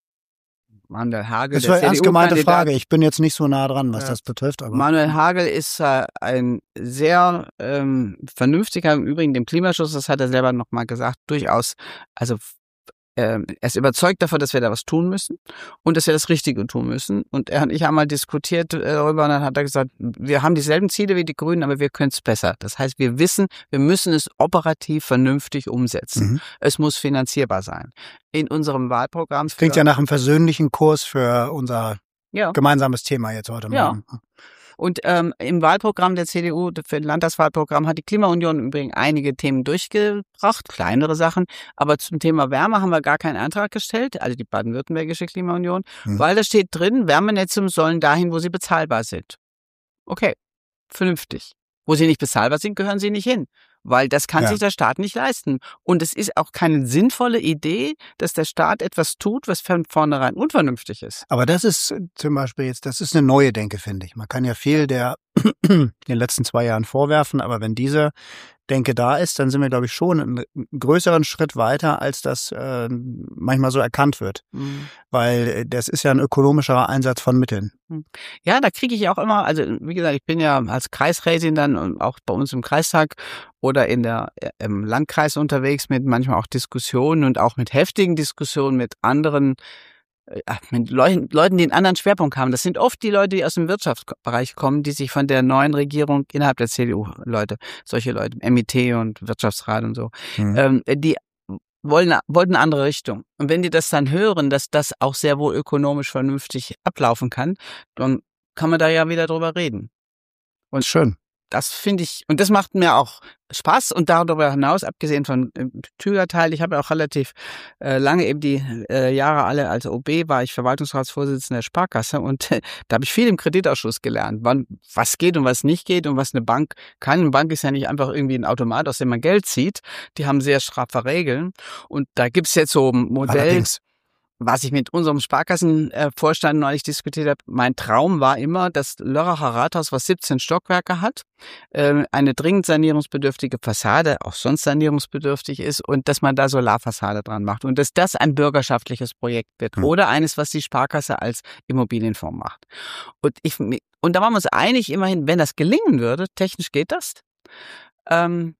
S1: Manuel Hagel,
S3: Das war eine
S1: der
S3: ernst gemeinte
S1: C D U-Kandidat.
S3: Frage. Ich bin jetzt nicht so nah dran, was
S1: Ja.
S3: das betrifft. Aber
S1: Manuel Hagel ist äh, ein sehr ähm, vernünftiger, im Übrigen dem Klimaschutz, das hat er selber nochmal gesagt, durchaus, also ähm, er ist überzeugt davon, dass wir da was tun müssen und dass wir das Richtige tun müssen. Und er und ich haben mal diskutiert äh, darüber und dann hat er gesagt, wir haben dieselben Ziele wie die Grünen, aber wir können es besser. Das heißt, wir wissen, wir müssen es operativ vernünftig umsetzen.
S3: Mhm.
S1: Es muss finanzierbar sein. In unserem Wahlprogramm für,
S3: klingt ja nach einem versöhnlichen Kurs für unser
S1: ja.
S3: gemeinsames Thema jetzt heute
S1: Ja.
S3: Morgen.
S1: Und ähm, im Wahlprogramm der C D U, für das Landtagswahlprogramm, hat die Klimaunion im Übrigen einige Themen durchgebracht, kleinere Sachen. Aber zum Thema Wärme haben wir gar keinen Antrag gestellt, also die baden-württembergische Klimaunion,
S3: Hm.
S1: weil da steht drin, Wärmenetze sollen dahin, wo sie bezahlbar sind. Okay, vernünftig. Wo sie nicht bezahlbar sind, gehören sie nicht hin. Weil das kann
S3: Ja.
S1: sich der Staat nicht leisten. Und es ist auch keine sinnvolle Idee, dass der Staat etwas tut, was von vornherein unvernünftig ist.
S3: Aber das ist äh, zum Beispiel jetzt, das ist eine neue Denke, finde ich. Man kann ja viel der in den letzten zwei Jahren vorwerfen, aber wenn diese Denke da ist, dann sind wir, glaube ich, schon einen größeren Schritt weiter, als das äh, manchmal so erkannt wird.
S1: Mhm.
S3: Weil äh, das ist ja ein ökonomischerer Einsatz von Mitteln.
S1: Ja, da kriege ich auch immer, also wie gesagt, ich bin ja als Kreisrätin dann und auch bei uns im Kreistag oder in der im Landkreis unterwegs mit manchmal auch Diskussionen und auch mit heftigen Diskussionen mit anderen, äh, mit Leuten, Leuten, die einen anderen Schwerpunkt haben. Das sind oft die Leute, die aus dem Wirtschaftsbereich kommen, die sich von der neuen Regierung innerhalb der C D U, Leute, solche Leute, M I T und Wirtschaftsrat und so,
S3: Mhm.
S1: ähm, die wollen, wollten eine andere Richtung. Und wenn die das dann hören, dass das auch sehr wohl ökonomisch vernünftig ablaufen kann, dann kann man da ja wieder drüber reden. Und
S3: Schön.
S1: das finde ich, und das macht mir auch Spaß. Und darüber hinaus, abgesehen von dem Tüger-Teil, ich habe ja auch relativ äh, lange eben die äh, Jahre alle als O B, war ich Verwaltungsratsvorsitzender der Sparkasse und äh, da habe ich viel im Kreditausschuss gelernt, wann was geht und was nicht geht und was eine Bank kann. Eine Bank ist ja nicht einfach irgendwie ein Automat, aus dem man Geld zieht. Die haben sehr straffe Regeln. Und da gibt's jetzt so ein Modell,
S3: Allerdings.
S1: was ich mit unserem Sparkassenvorstand neulich diskutiert habe. Mein Traum war immer, dass Lörracher Rathaus, was siebzehn Stockwerke hat, äh, eine dringend sanierungsbedürftige Fassade, auch sonst sanierungsbedürftig ist und dass man da Solarfassade dran macht und dass das ein bürgerschaftliches Projekt wird
S3: Hm.
S1: oder eines, was die Sparkasse als Immobilienfonds macht. Und ich und da waren wir uns einig, immerhin, wenn das gelingen würde, technisch geht das, ähm,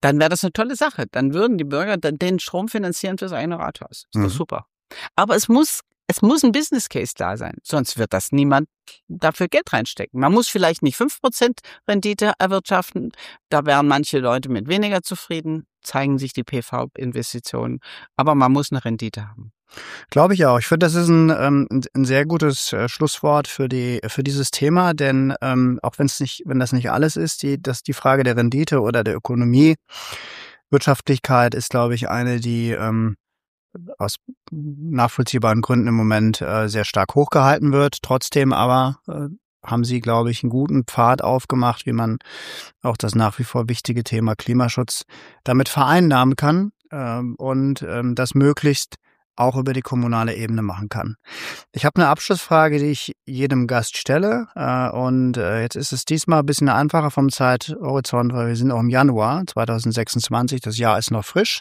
S1: dann wäre das eine tolle Sache. Dann würden die Bürger dann den Strom finanzieren fürs eigene Rathaus. Ist
S3: Mhm.
S1: doch super. Aber es muss, es muss ein Business Case da sein. Sonst wird das niemand dafür Geld reinstecken. Man muss vielleicht nicht fünf Prozent Rendite erwirtschaften. Da wären manche Leute mit weniger zufrieden, zeigen sich die P V-Investitionen. Aber man muss eine Rendite haben.
S3: Glaube ich auch. Ich finde, das ist ein, ähm, ein sehr gutes äh, Schlusswort für die für dieses Thema, denn ähm, auch wenn es nicht, wenn das nicht alles ist, die, dass die Frage der Rendite oder der Ökonomie, Wirtschaftlichkeit ist, glaube ich, eine, die ähm, aus nachvollziehbaren Gründen im Moment äh, sehr stark hochgehalten wird. Trotzdem aber äh, haben Sie, glaube ich, einen guten Pfad aufgemacht, wie man auch das nach wie vor wichtige Thema Klimaschutz damit vereinnahmen kann ähm, und ähm, das möglichst auch über die kommunale Ebene machen kann. Ich habe eine Abschlussfrage, die ich jedem Gast stelle äh, und äh, jetzt ist es diesmal ein bisschen einfacher vom Zeithorizont, weil wir sind auch im Januar zwanzig sechsundzwanzig, das Jahr ist noch frisch.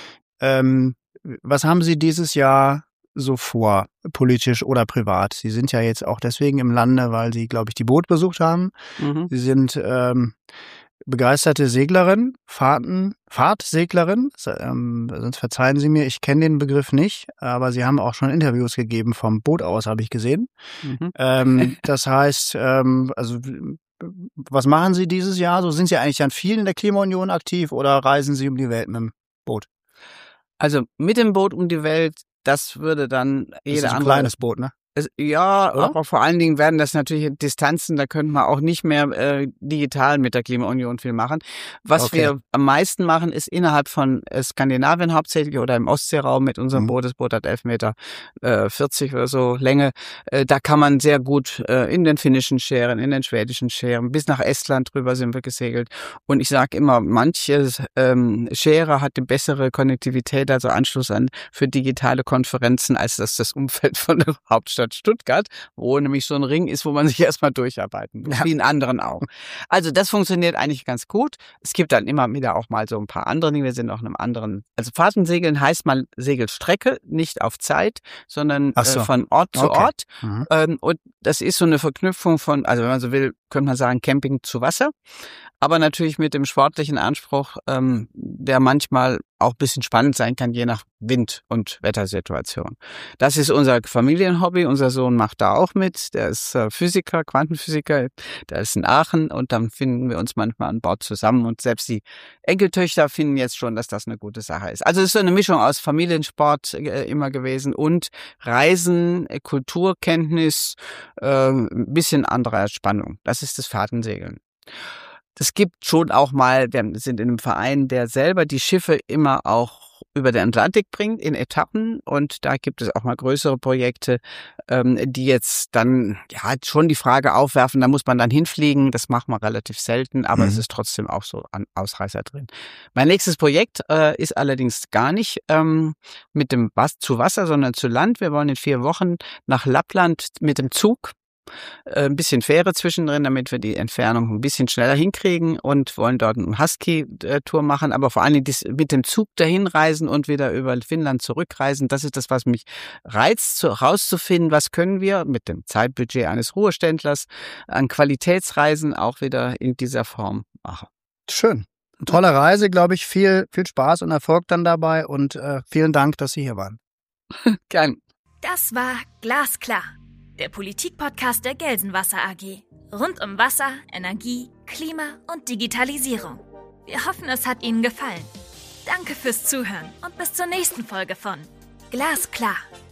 S3: Ähm, was haben Sie dieses Jahr so vor, politisch oder privat? Sie sind ja jetzt auch deswegen im Lande, weil Sie, glaube ich, die Boot besucht haben.
S1: Mhm.
S3: Sie sind ähm, begeisterte Seglerin, Fahrten, Fahrtseglerin, ähm, sonst verzeihen Sie mir, ich kenne den Begriff nicht, aber Sie haben auch schon Interviews gegeben vom Boot aus, habe ich gesehen.
S1: Mhm.
S3: Ähm, das heißt, ähm, also was machen Sie dieses Jahr? So, sind Sie eigentlich an vielen in der Klimaunion aktiv oder reisen Sie um die Welt mit dem Boot?
S1: Also mit dem Boot um die Welt, das würde dann
S3: Das
S1: jeder
S3: ist ein
S1: andere.
S3: kleines Boot, ne?
S1: Es, ja,
S3: Oder?
S1: aber vor allen Dingen werden das natürlich Distanzen, da könnte man auch nicht mehr äh, digital mit der Klimaunion viel machen. Was
S3: Okay.
S1: wir am meisten machen, ist innerhalb von äh, Skandinavien hauptsächlich oder im Ostseeraum mit unserem
S3: Mhm.
S1: Boot. Das Boot hat elf Meter äh, vierzig oder so Länge. Äh, da kann man sehr gut äh, in den finnischen Schären, in den schwedischen Schären, bis nach Estland drüber sind wir gesegelt. Und ich sage immer, manche ähm, Schäre hat eine bessere Konnektivität, also Anschluss an für digitale Konferenzen, als das das Umfeld von der Hauptstadt Stuttgart, wo nämlich so ein Ring ist, wo man sich erstmal durcharbeiten muss,
S3: Ja.
S1: wie in anderen auch. Also das funktioniert eigentlich ganz gut. Es gibt dann immer wieder auch mal so ein paar andere Dinge. Wir sind auch in einem anderen, also Fahrtensegeln heißt mal Segelstrecke, nicht auf Zeit, sondern
S3: Ach so.
S1: äh, von Ort zu
S3: Okay.
S1: Ort.
S3: Mhm.
S1: Ähm, und das ist so eine Verknüpfung von, also wenn man so will, könnte man sagen Camping zu Wasser, aber natürlich mit dem sportlichen Anspruch, ähm, der manchmal auch ein bisschen spannend sein kann, je nach Wind- und Wettersituation. Das ist unser Familienhobby. Unser Sohn macht da auch mit. Der ist äh, Physiker, Quantenphysiker. Der ist in Aachen und dann finden wir uns manchmal an Bord zusammen. Und selbst die Enkeltöchter finden jetzt schon, dass das eine gute Sache ist. Also es ist so eine Mischung aus Familiensport äh, immer gewesen und Reisen, äh, Kulturkenntnis, äh, ein bisschen andere Entspannung. Das ist das Fahrtensegeln. Das gibt schon auch mal, wir sind in einem Verein, der selber die Schiffe immer auch über den Atlantik bringt in Etappen und da gibt es auch mal größere Projekte, ähm, die jetzt dann ja schon die Frage aufwerfen, da muss man dann hinfliegen, das macht man relativ selten, aber
S3: Mhm.
S1: es ist trotzdem auch so ein Ausreißer drin. Mein nächstes Projekt äh, ist allerdings gar nicht ähm, mit dem Was zu Wasser, sondern zu Land. Wir wollen in vier Wochen nach Lappland mit dem Zug. Ein bisschen Fähre zwischendrin, damit wir die Entfernung ein bisschen schneller hinkriegen und wollen dort eine Husky-Tour machen, aber vor allem mit dem Zug dahin reisen und wieder über Finnland zurückreisen. Das ist das, was mich reizt, rauszufinden, was können wir mit dem Zeitbudget eines Ruheständlers an Qualitätsreisen auch wieder in dieser Form machen.
S3: Schön. Eine tolle Reise, glaube ich. Viel, viel Spaß und Erfolg dann dabei und äh, vielen Dank, dass Sie hier waren.
S1: Gern.
S2: Das war Glasklar, der Politik-Podcast der Gelsenwasser A G. Rund um Wasser, Energie, Klima und Digitalisierung. Wir hoffen, es hat Ihnen gefallen. Danke fürs Zuhören und bis zur nächsten Folge von Glasklar.